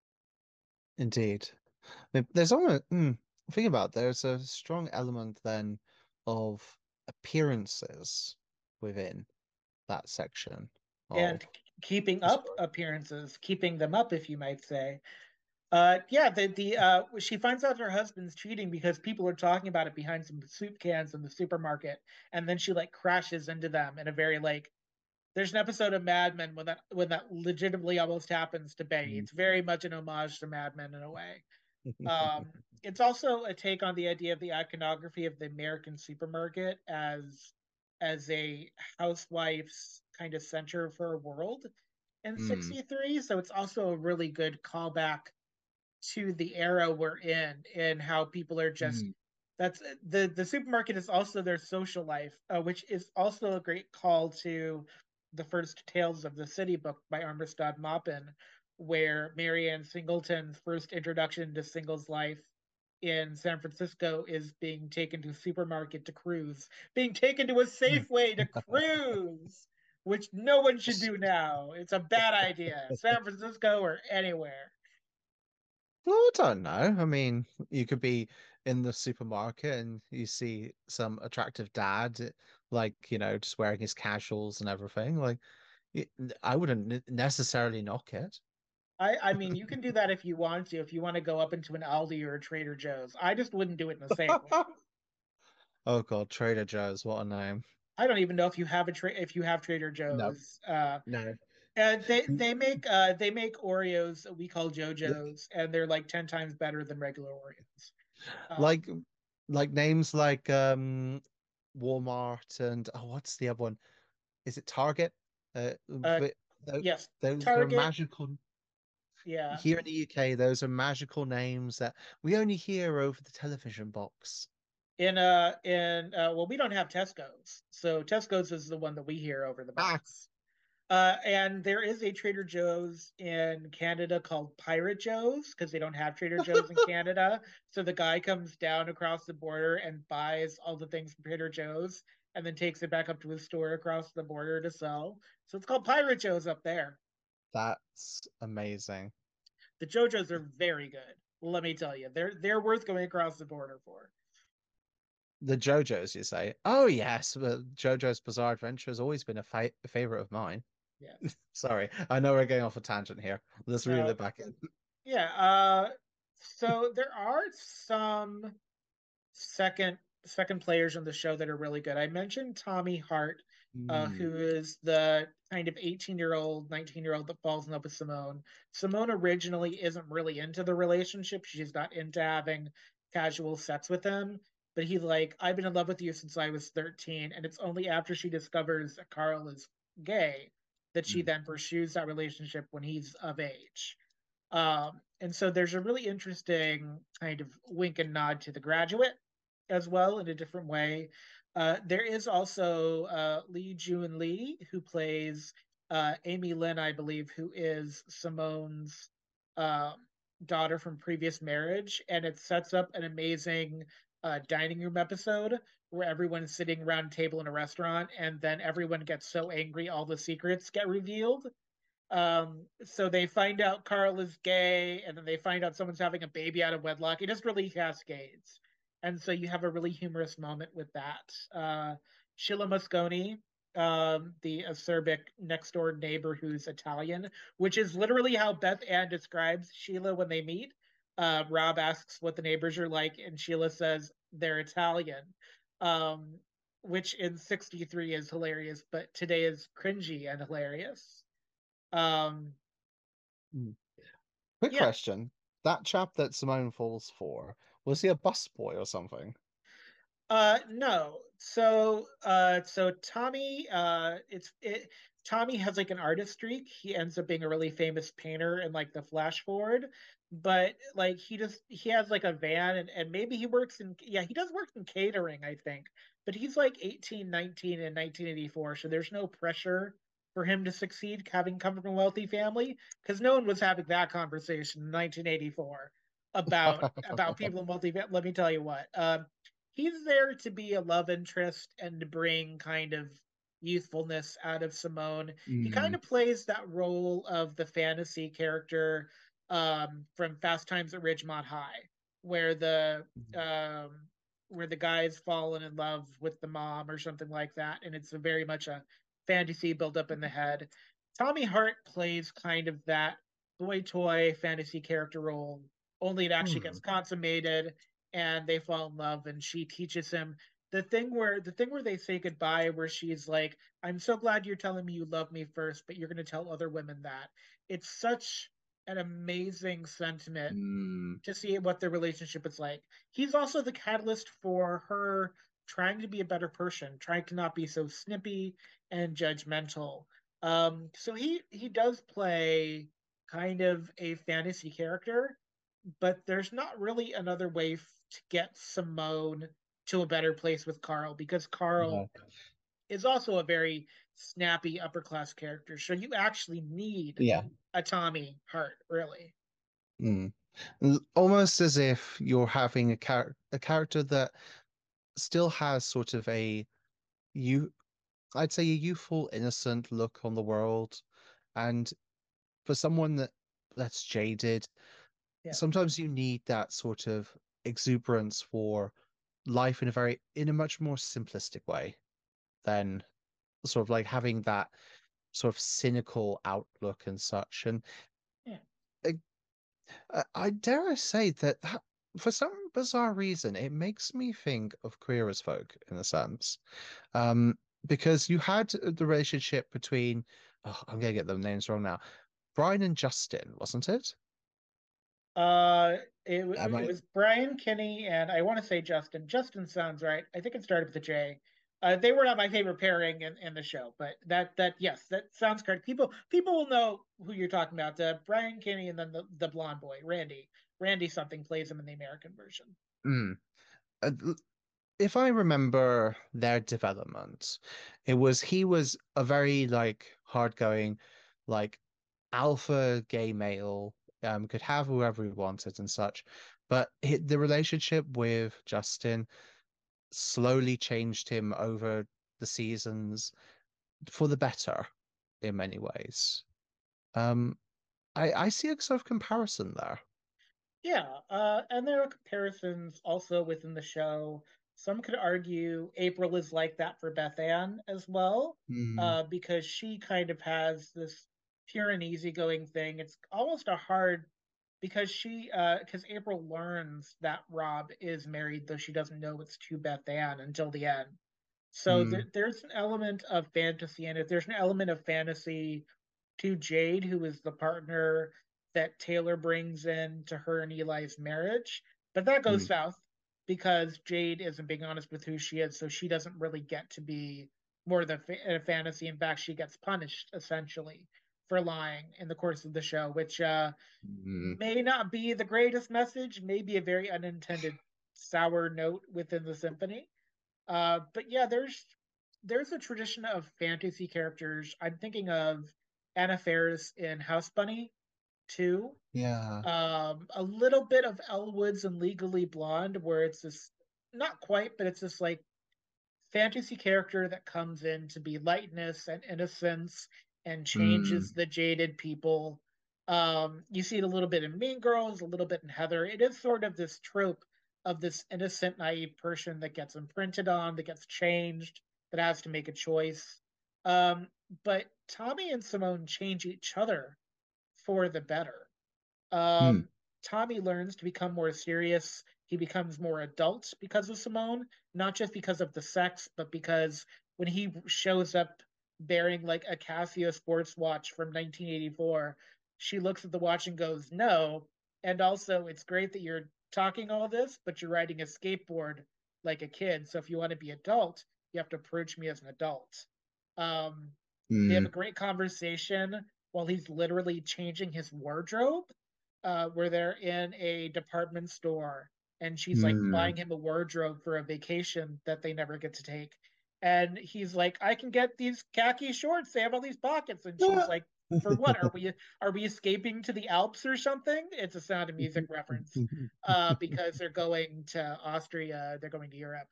Indeed. There- There's almost, mm, think about it, there's a strong element then of appearances within that section of And keeping the up story. appearances, keeping them up, if you might say. Uh, yeah, the the uh, she finds out her husband's cheating because people are talking about it behind some soup cans in the supermarket, and then she like crashes into them in a very like there's an episode of Mad Men when that when that legitimately almost happens to Betty. Mm. It's very much an homage to Mad Men in a way. Um, it's also a take on the idea of the iconography of the American supermarket as as a housewife's kind of center for a world in Mm, sixty-three. So it's also a really good callback to the era we're in and how people are just mm, that's the the supermarket is also their social life, uh, which is also a great call to the first Tales of the City book by Armistead Maupin, where Marianne Singleton's first introduction to singles life in San Francisco is being taken to a supermarket to cruise, being taken to a mm. Safeway to cruise, which no one should do now. It's a bad idea. San Francisco or anywhere. Well, I don't know. I mean, you could be in the supermarket and you see some attractive dad, eh, like, you know, just wearing his casuals and everything. Like, it, I wouldn't n- necessarily knock it. I, I mean, you can do that if you want to, if you want to go up into an Aldi or a Trader Joe's. I just wouldn't do it in a Safeway. Oh God, Trader Joe's, what a name. I don't even know if you have a tra- if you have Trader No, Joe's. Uh, no. and they they make uh they make Oreos that we call JoJo's, and they're like ten times better than regular Oreos. Um, Like, like names like um Walmart and oh, what's the other one? Is it Target? Uh, uh, th- th- yes, those are Target. magical. Yeah, Here in the U K, those are magical names that we only hear over the television box. in uh in uh well we don't have Tesco's, so Tesco's is the one that we hear over the Ah, box. Uh, and there is a Trader Joe's in Canada called Pirate Joe's because they don't have Trader Joe's in Canada. So the guy comes down across the border and buys all the things from Trader Joe's and then takes it back up to his store across the border to sell. So it's called Pirate Joe's up there. that's amazing. The JoJo's are very good. Let me tell you, they're they're worth going across the border for. The JoJo's, you say? Oh yes, but JoJo's Bizarre Adventure has always been a, fa a favorite of mine. Yes. Sorry, I know we're getting off a tangent here. Let's reel No. it back in. Yeah. Uh. So there are some second second players on the show that are really good. I mentioned Tommy Hart, uh, Hmm. who is the kind of eighteen year old, nineteen year old that falls in love with Simone. Simone originally isn't really into the relationship. She's not into having casual sex with him. but he's like, I've been in love with you since I was thirteen, and it's only after she discovers that Carl is gay that she Mm. then pursues that relationship when he's of age. Um, and so there's a really interesting kind of wink and nod to The Graduate as well in a different way. Uh, there is also uh, Lee Jun Lee, who plays uh, Amy Lynn, I believe, who is Simone's um, daughter from previous marriage. And it sets up an amazing uh, dining room episode where everyone's sitting around a table in a restaurant, and then everyone gets so angry, all the secrets get revealed. Um, so they find out Carl is gay, and then they find out someone's having a baby out of wedlock. It just really cascades. And so you have a really humorous moment with that. Uh, Sheila Mosconi, um, the acerbic next door neighbor who's Italian, which is literally how Beth Ann describes Sheila when they meet. Uh, Rob asks what the neighbors are like, and Sheila says they're Italian, um, which in sixty-three is hilarious, but today is cringy and hilarious. Um, Mm. Quick yeah. question. That chap that Simone falls for, was he a busboy or something? Uh, no. So, uh, so Tommy, uh, it's it. Tommy has like an artist streak. He ends up being a really famous painter in like the flash forward, but like he just he has like a van, and, and maybe he works in, yeah, he does work in catering, I think. But he's like eighteen, nineteen in nineteen eighty-four, so there's no pressure for him to succeed having come from a wealthy family because no one was having that conversation in nineteen eighty-four about about people in wealthy. Let me tell you what. Um, he's there to be a love interest and to bring kind of youthfulness out of Simone. He kind Mm. of plays that role of the fantasy character um, from Fast Times at Ridgemont High, where the um, where the guy's fallen in love with the mom or something like that, and it's a very much a fantasy built up in the head. Tommy Hart plays kind of that boy toy fantasy character role, only it actually gets Mm. consummated and they fall in love, and she teaches him the thing where the thing where they say goodbye, where she's like, I'm so glad you're telling me you love me first, but you're going to tell other women that. It's such an amazing sentiment Mm. to see what their relationship is like. He's also the catalyst for her trying to be a better person, trying to not be so snippy and judgmental. Um, so he he does play kind of a fantasy character, but there's not really another way f- to get Simone to a better place with Carl because Carl No. is also a very snappy upper class character. So you actually need Yeah. a Tommy Hart, really. Mm. L- Almost as if you're having a char a character that still has sort of a you I'd say a youthful, innocent look on the world. And for someone that that's jaded, Yeah. sometimes you need that sort of exuberance for life in a very in a much more simplistic way than sort of like having that sort of cynical outlook and such. And Yeah. I, I I dare I say that, that for some bizarre reason, it makes me think of Queer as Folk in a sense. Um, because you had the relationship between, oh, I'm gonna get the names wrong now, Brian and Justin, wasn't it? Uh, it Am it I? was Brian Kinney and I want to say Justin. Justin sounds right. I think it started with a J. Uh, they were not my favorite pairing in, in the show, but that that yes, that sounds correct. People people will know who you're talking about. Uh, Brian Kinney and then the, the blonde boy, Randy. Randy something plays him in the American version. Mm. Uh, l- If I remember their development, it was he was a very like hard-going, like alpha gay male, um, could have whoever he wanted and such. But hi the relationship with Justin slowly changed him over the seasons for the better in many ways. Um, I I see a sort of comparison there. Yeah, uh, and there are comparisons also within the show. Some could argue April is like that for Beth Ann as well, Mm, uh, because she kind of has this pure and easygoing thing. It's almost a hard because she uh because April learns that Rob is married, though she doesn't know it's to Beth Ann until the end. So there, mm, there's an element of fantasy in it. There's an element of fantasy to Jade, who is the partner that Taylor brings in to her and Eli's marriage. But that goes mm. south. because Jade isn't being honest with who she is, so she doesn't really get to be more than a fantasy. In fact, she gets punished essentially for lying in the course of the show, which uh, Mm. may not be the greatest message, may be a very unintended sour note within the symphony. Uh, but yeah, there's there's a tradition of fantasy characters. I'm thinking of Anna Faris in House Bunny too. Yeah. Um, a little bit of Elle Woods and Legally Blonde, where it's this not quite, but it's this like fantasy character that comes in to be lightness and innocence and changes Mm. the jaded people. Um, you see it a little bit in Mean Girls, a little bit in Heather. It is sort of this trope of this innocent, naive person that gets imprinted on, that gets changed, that has to make a choice. Um, but Tommy and Simone change each other for the better. Mm. Um, Tommy learns to become more serious. He becomes more adult because of Simone, not just because of the sex, but because when he shows up bearing like a Casio sports watch from nineteen eighty-four, she looks at the watch and goes, "No." And also, it's great that you're talking all this, but you're riding a skateboard like a kid. So if you want to be adult, you have to approach me as an adult. Um, they have a Mm. great conversation while he's literally changing his wardrobe, uh, where they're in a department store and she's like Mm. buying him a wardrobe for a vacation that they never get to take. And he's like, I can get these khaki shorts. They have all these pockets. And she's like, for what? Are we are we escaping to the Alps or something? It's a Sound of Music reference, uh, because they're going to Austria, they're going to Europe.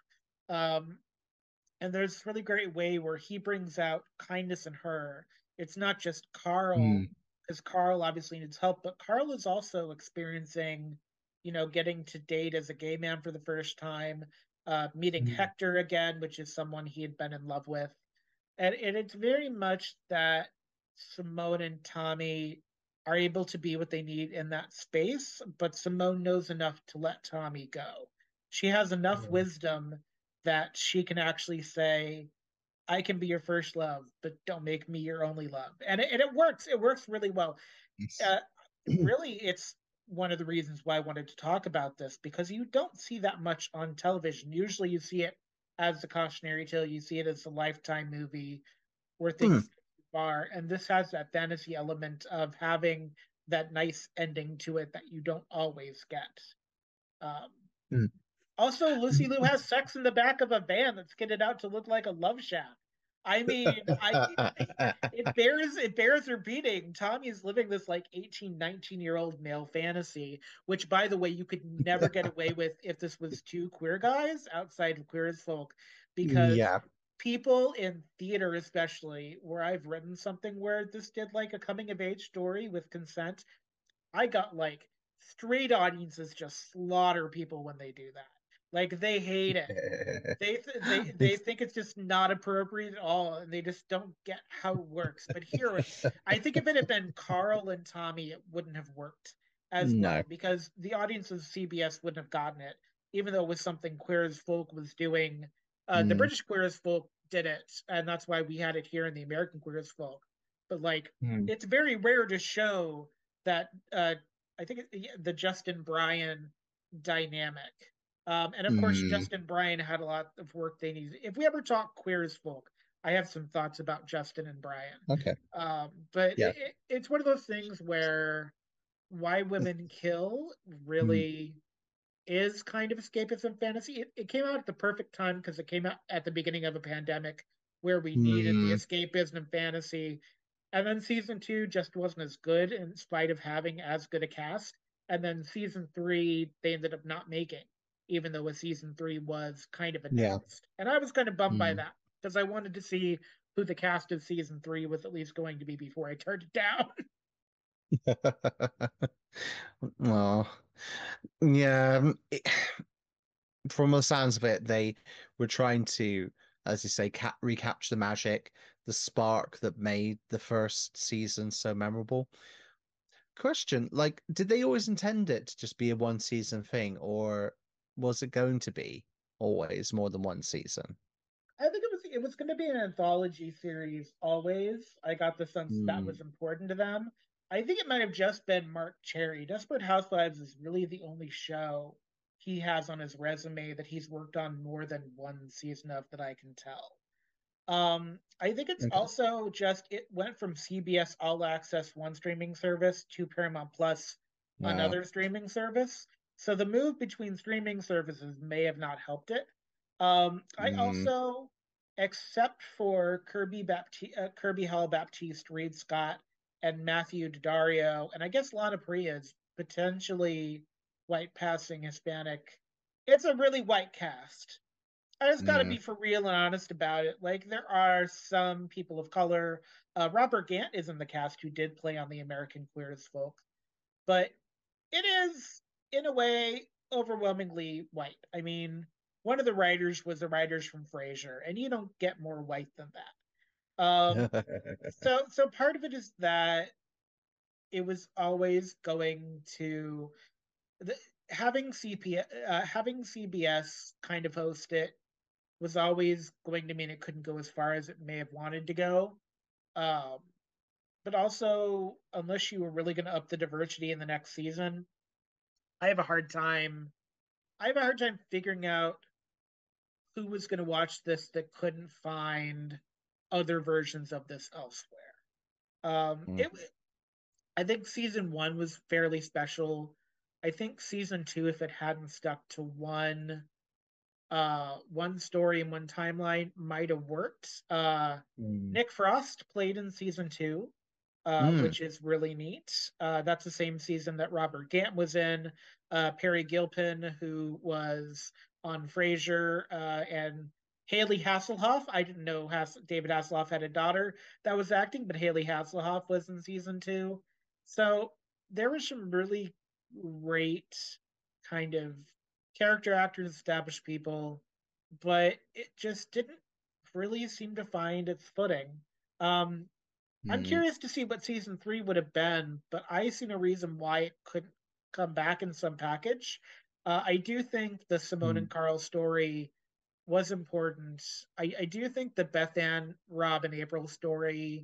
Um, and there's this really great way where he brings out kindness in her. It's not just Carl, Mm. because Carl obviously needs help, but Carl is also experiencing, you know, getting to date as a gay man for the first time, uh, meeting Mm. Hector again, which is someone he had been in love with. And, and it's very much that Simone and Tommy are able to be what they need in that space, but Simone knows enough to let Tommy go. She has enough Yeah. wisdom that she can actually say, I can be your first love, but don't make me your only love. And it, and it works. It works really well. Yes. Uh, really, it's one of the reasons why I wanted to talk about this because you don't see that much on television. Usually you see it as the cautionary tale, you see it as the Lifetime movie where Mm. things are. And this has that fantasy element of having that nice ending to it that you don't always get. Um, Mm. Also, Lucy Liu has sex in the back of a van that's kitted out to look like a love shack. I mean, I it bears it bears repeating. Tommy is living this like eighteen, nineteen year old male fantasy, which by the way, you could never get away with if this was two queer guys outside of Queer as Folk, because Yeah. people in theater, especially where I've written something where this did like a coming of age story with consent, I got like straight audiences just slaughter people when they do that. Like they hate it. They th- they they It's think it's just not appropriate at all, and they just don't get how it works. But here, I think if it had been Carl and Tommy, it wouldn't have worked as no. well because the audience of C B S wouldn't have gotten it, even though it was something Queer as Folk was doing. Uh, the Mm. British Queer as Folk did it, and that's why we had it here in the American Queer as Folk. But like, Mm. it's very rare to show that. Uh, I think it, the Justin Bryan dynamic. Um, and of course, Mm. Justin Bryan had a lot of work they needed. If we ever talk Queer as Folk, I have some thoughts about Justin and Bryan. Okay. Um, but Yeah. it, it, it's one of those things where Why Women Kill Mm. really is kind of escapism fantasy. It, it came out at the perfect time because it came out at the beginning of a pandemic where we needed the Mm. escapism fantasy. And then season two just wasn't as good in spite of having as good a cast. And then season three, they ended up not making, even though a season three was kind of Yeah. announced. And I was kind of bummed by Mm. that because I wanted to see who the cast of season three was at least going to be before I turned it down. Well, yeah. um, it- from the sounds of it, they were trying to, as you say, cap recapture the magic, the spark that made the first season so memorable. Question, like, did they always intend it to just be a one season thing, or was it going to be always more than one season? I think it was it was going to be an anthology series always. I got the sense that Mm. was important to them. I think it might have just been Mark Cherry. Desperate Housewives is really the only show he has on his resume that he's worked on more than one season of that I can tell. Um, I think it's Okay. also just it went from C B S All Access, one streaming service, to Paramount Plus, Yeah. another streaming service. So the move between streaming services may have not helped it. Um, I Mm. also, except for Kirby Baptiste, uh, Kirby Hall Baptiste, Reed Scott, and Matthew Daddario, and I guess Lana Priya is potentially white passing Hispanic. It's a really white cast. I just got to Mm. be for real and honest about it. Like there are some people of color. Uh, Robert Gant is in the cast who did play on the American Queer as Folk, but it is in a way overwhelmingly white. I mean, one of the writers was the writers from Frasier, and you don't get more white than that. Um, so so part of it is that it was always going to the, having C P uh, having C B S kind of host it was always going to mean it couldn't go as far as it may have wanted to go. Um, but also, unless you were really going to up the diversity in the next season, I have a hard time. I have a hard time figuring out who was going to watch this that couldn't find other versions of this elsewhere. Um, Mm. it, I think season one was fairly special. I think season two, if it hadn't stuck to one uh one story and one timeline, might have worked. Uh Mm. Nick Frost played in season two, uh, Mm. which is really neat. Uh, that's the same season that Robert Gant was in. Uh, Perry Gilpin, who was on Frasier, uh, and Haley Hasselhoff. I didn't know Has- David Hasselhoff had a daughter that was acting, but Haley Hasselhoff was in season two. So there was some really great kind of character actors, established people, but it just didn't really seem to find its footing. Um, I'm Mm. curious to see what season three would have been, but I see no reason why it couldn't come back in some package. Uh, I do think the Simone Mm. and Carl story was important. I, I do think the Beth Ann, Rob, and April story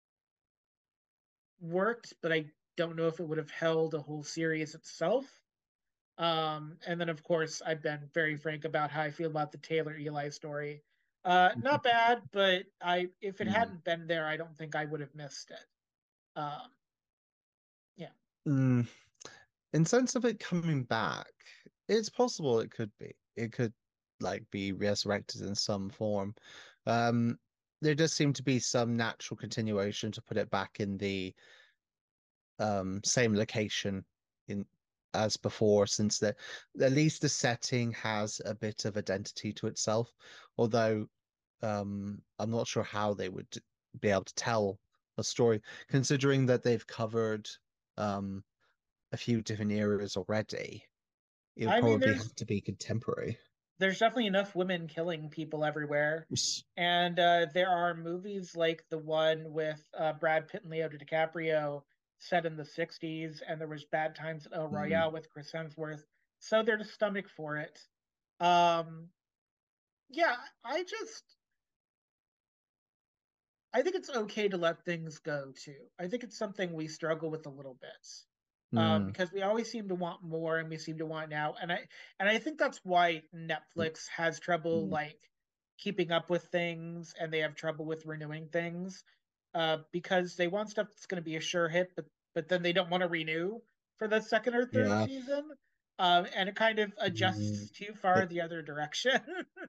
worked, but I don't know if it would have held a whole series itself. Um, and then, of course, I've been very frank about how I feel about the Taylor Eli story. Uh, not bad, but I if it Mm. hadn't been there, I don't think I would have missed it. Um, yeah. Mm. In sense of it coming back, it's possible it could be. It could like be resurrected in some form. Um, there does seem to be some natural continuation to put it back in the um same location in as before, since the at least the setting has a bit of identity to itself. Although um I'm not sure how they would be able to tell a story, considering that they've covered um a few different eras already. It would I mean, probably there's have to be contemporary. there's definitely enough women killing people everywhere, Yes. and uh, there are movies like the one with uh, Brad Pitt and Leo DiCaprio set in the sixties, and there was Bad Times at El Mm. Royale with Chris Hemsworth. So there's a stomach for it. Um, yeah, I just I think it's okay to let things go too. I think it's something we struggle with a little bit. Um, Mm. because we always seem to want more and we seem to want now. And I and I think that's why Netflix has trouble Mm. like keeping up with things and they have trouble with renewing things. Uh, because they want stuff that's gonna be a sure hit, but but then they don't want to renew for the second or third Yeah. season. Um, and it kind of Mm. adjusts too far the other direction.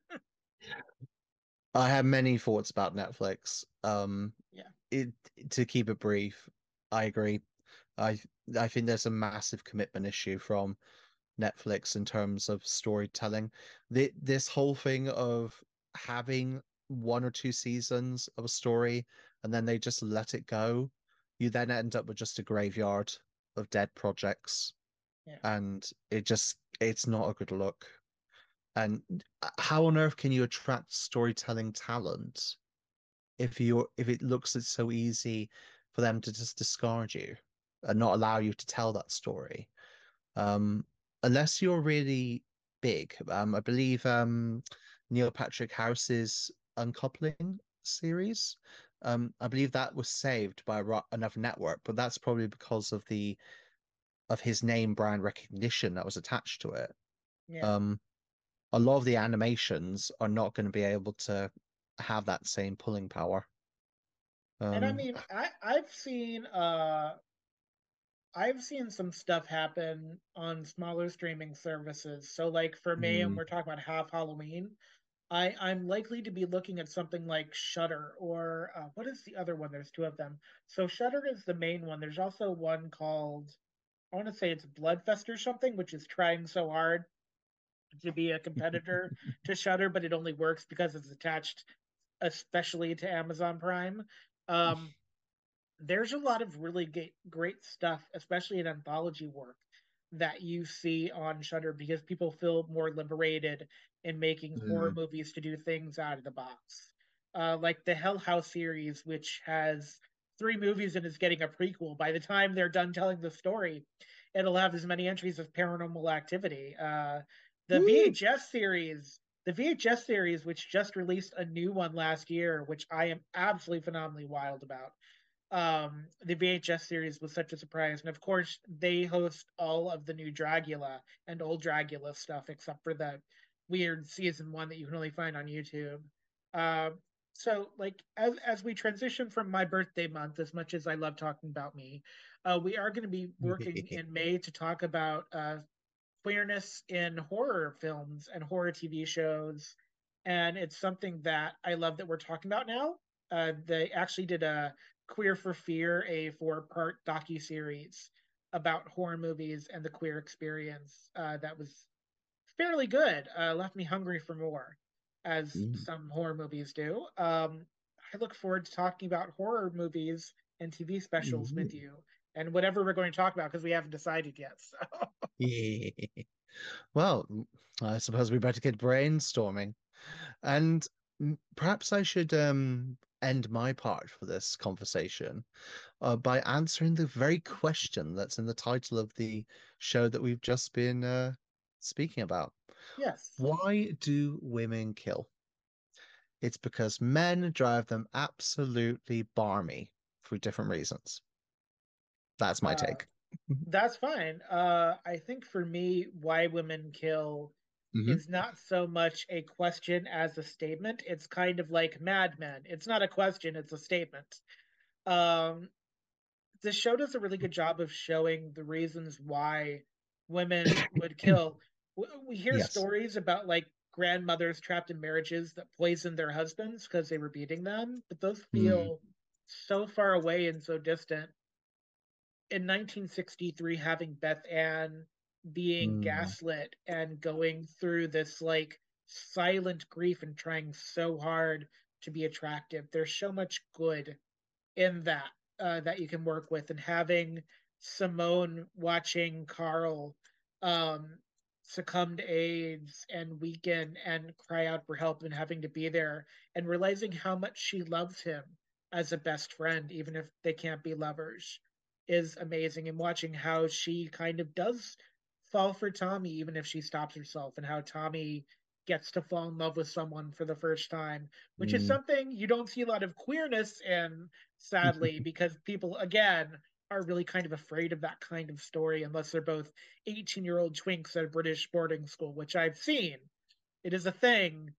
I have many thoughts about Netflix. Um, Yeah. it to keep it brief, I agree. I I think there's a massive commitment issue from Netflix in terms of storytelling. The, this whole thing of having one or two seasons of a story and then they just let it go, you then end up with just a graveyard of dead projects, Yeah. and it just it's not a good look. And uh, how on earth can you attract storytelling talent if you if it looks it's so easy for them to just discard you and not allow you to tell that story? Um, unless you're really big. Um, I believe um, Neil Patrick Harris's Uncoupling series. Um, I believe that was saved by a ro- another network, but that's probably because of the of his name brand recognition that was attached to it. Yeah. Um, a lot of the animations are not going to be able to have that same pulling power. And I Um, mean, I I've seen uh I've seen some stuff happen on smaller streaming services. So like for me, and mm, we're talking about half Halloween, I I'm likely to be looking at something like Shudder or uh, what is the other one? There's two of them. So Shudder is the main one. There's also one called I want to say it's Bloodfest or something, which is trying so hard to be a competitor to Shudder, but it only works because it's attached especially to Amazon Prime. Um, there's a lot of really great, great stuff, especially in anthology work, that you see on Shudder because people feel more liberated in making horror mm, movies to do things out of the box. Uh, like the Hell House series, which has three movies and is getting a prequel. By the time they're done telling the story, it'll have as many entries as Paranormal Activity. Uh, the woo, V H S series, the V H S series, which just released a new one last year, which I am absolutely phenomenally wild about. Um, the V H S series was such a surprise, and of course, they host all of the new Dragula and old Dragula stuff, except for the weird season one that you can only find on YouTube. Uh, so, like, as as we transition from my birthday month, as much as I love talking about me, uh, we are going to be working in May to talk about uh, queerness in horror films and horror T V shows. And it's something that I love that we're talking about now. Uh, they actually did a Queer for Fear, a four part docu series about horror movies and the queer experience uh, that was fairly good. Uh, left me hungry for more, as mm, some horror movies do. Um, I look forward to talking about horror movies and T V specials with mm. you and whatever we're going to talk about because we haven't decided yet. So. Yeah. Well, mm, I suppose we better get brainstorming. And mm, perhaps I should um end my part for this conversation uh, by answering the very question that's in the title of the show that we've just been uh, speaking about. Yes. Why do women kill? It's because men drive them absolutely barmy for different reasons. That's my Uh, take. that's fine. Uh, I think for me, why women kill Hmm. is not so much a question as a statement. It's kind of like Mad Men. It's not a question, it's a statement. Um, the show does a really good job of showing the reasons why women would kill. We hear Yes. stories about like grandmothers trapped in marriages that poisoned their husbands because they were beating them, but those Mm, feel so far away and so distant in nineteen sixty-three having Beth Ann being mm, gaslit and going through this like silent grief and trying so hard to be attractive. There's so much good in that uh, that you can work with, and having Simone watching Carl um, succumb to AIDS and weaken and cry out for help and having to be there and realizing how much she loves him as a best friend, even if they can't be lovers, is amazing. And watching how she kind of does fall for Tommy, even if she stops herself, and how Tommy gets to fall in love with someone for the first time, which is mm. something you don't see a lot of queerness in, sadly, because people, again, are really kind of afraid of that kind of story unless they're both eighteen year old twinks at a British boarding school, which I've seen. It is a thing.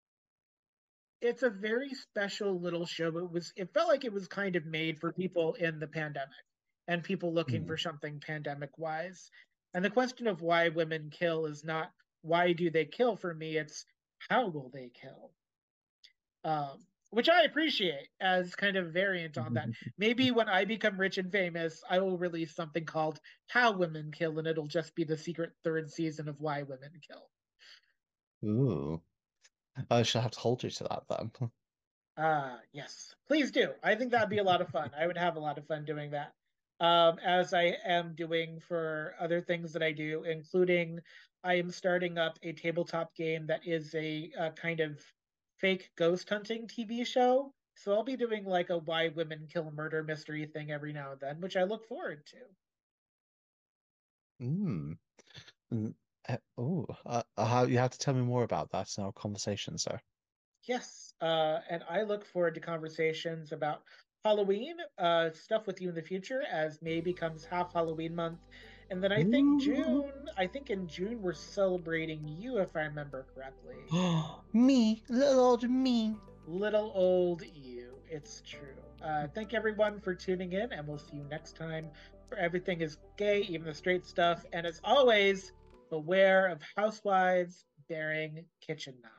It's a very special little show. It was it felt like it was kind of made for people in the pandemic and people looking Mm. for something pandemic wise. And the question of why women kill is not why do they kill for me, it's how will they kill? Um, which I appreciate as kind of variant on that. Maybe when I become rich and famous, I will release something called How Women Kill, and it'll just be the secret third season of Why Women Kill. Ooh. I shall have to hold you to that then. Ah, uh, yes, please do. I think that'd be a lot of fun. I would have a lot of fun doing that. Um, as I am doing for other things that I do, including I am starting up a tabletop game that is a, a kind of fake ghost hunting T V show. So I'll be doing like a why women kill murder mystery thing every now and then, which I look forward to. Mm. Mm, uh, oh, uh, uh, how you have to tell me more about that in our conversation, sir. Yes, uh, and I look forward to conversations about Halloween uh, stuff with you in the future as May becomes half Halloween month, And then I think June, I think in June we're celebrating you, if I remember correctly. Me, little old me. Little old you. It's true. Uh, thank everyone for tuning in, and we'll see you next time for Everything is Gay, Even the Straight Stuff. And as always, beware of housewives bearing kitchen knives.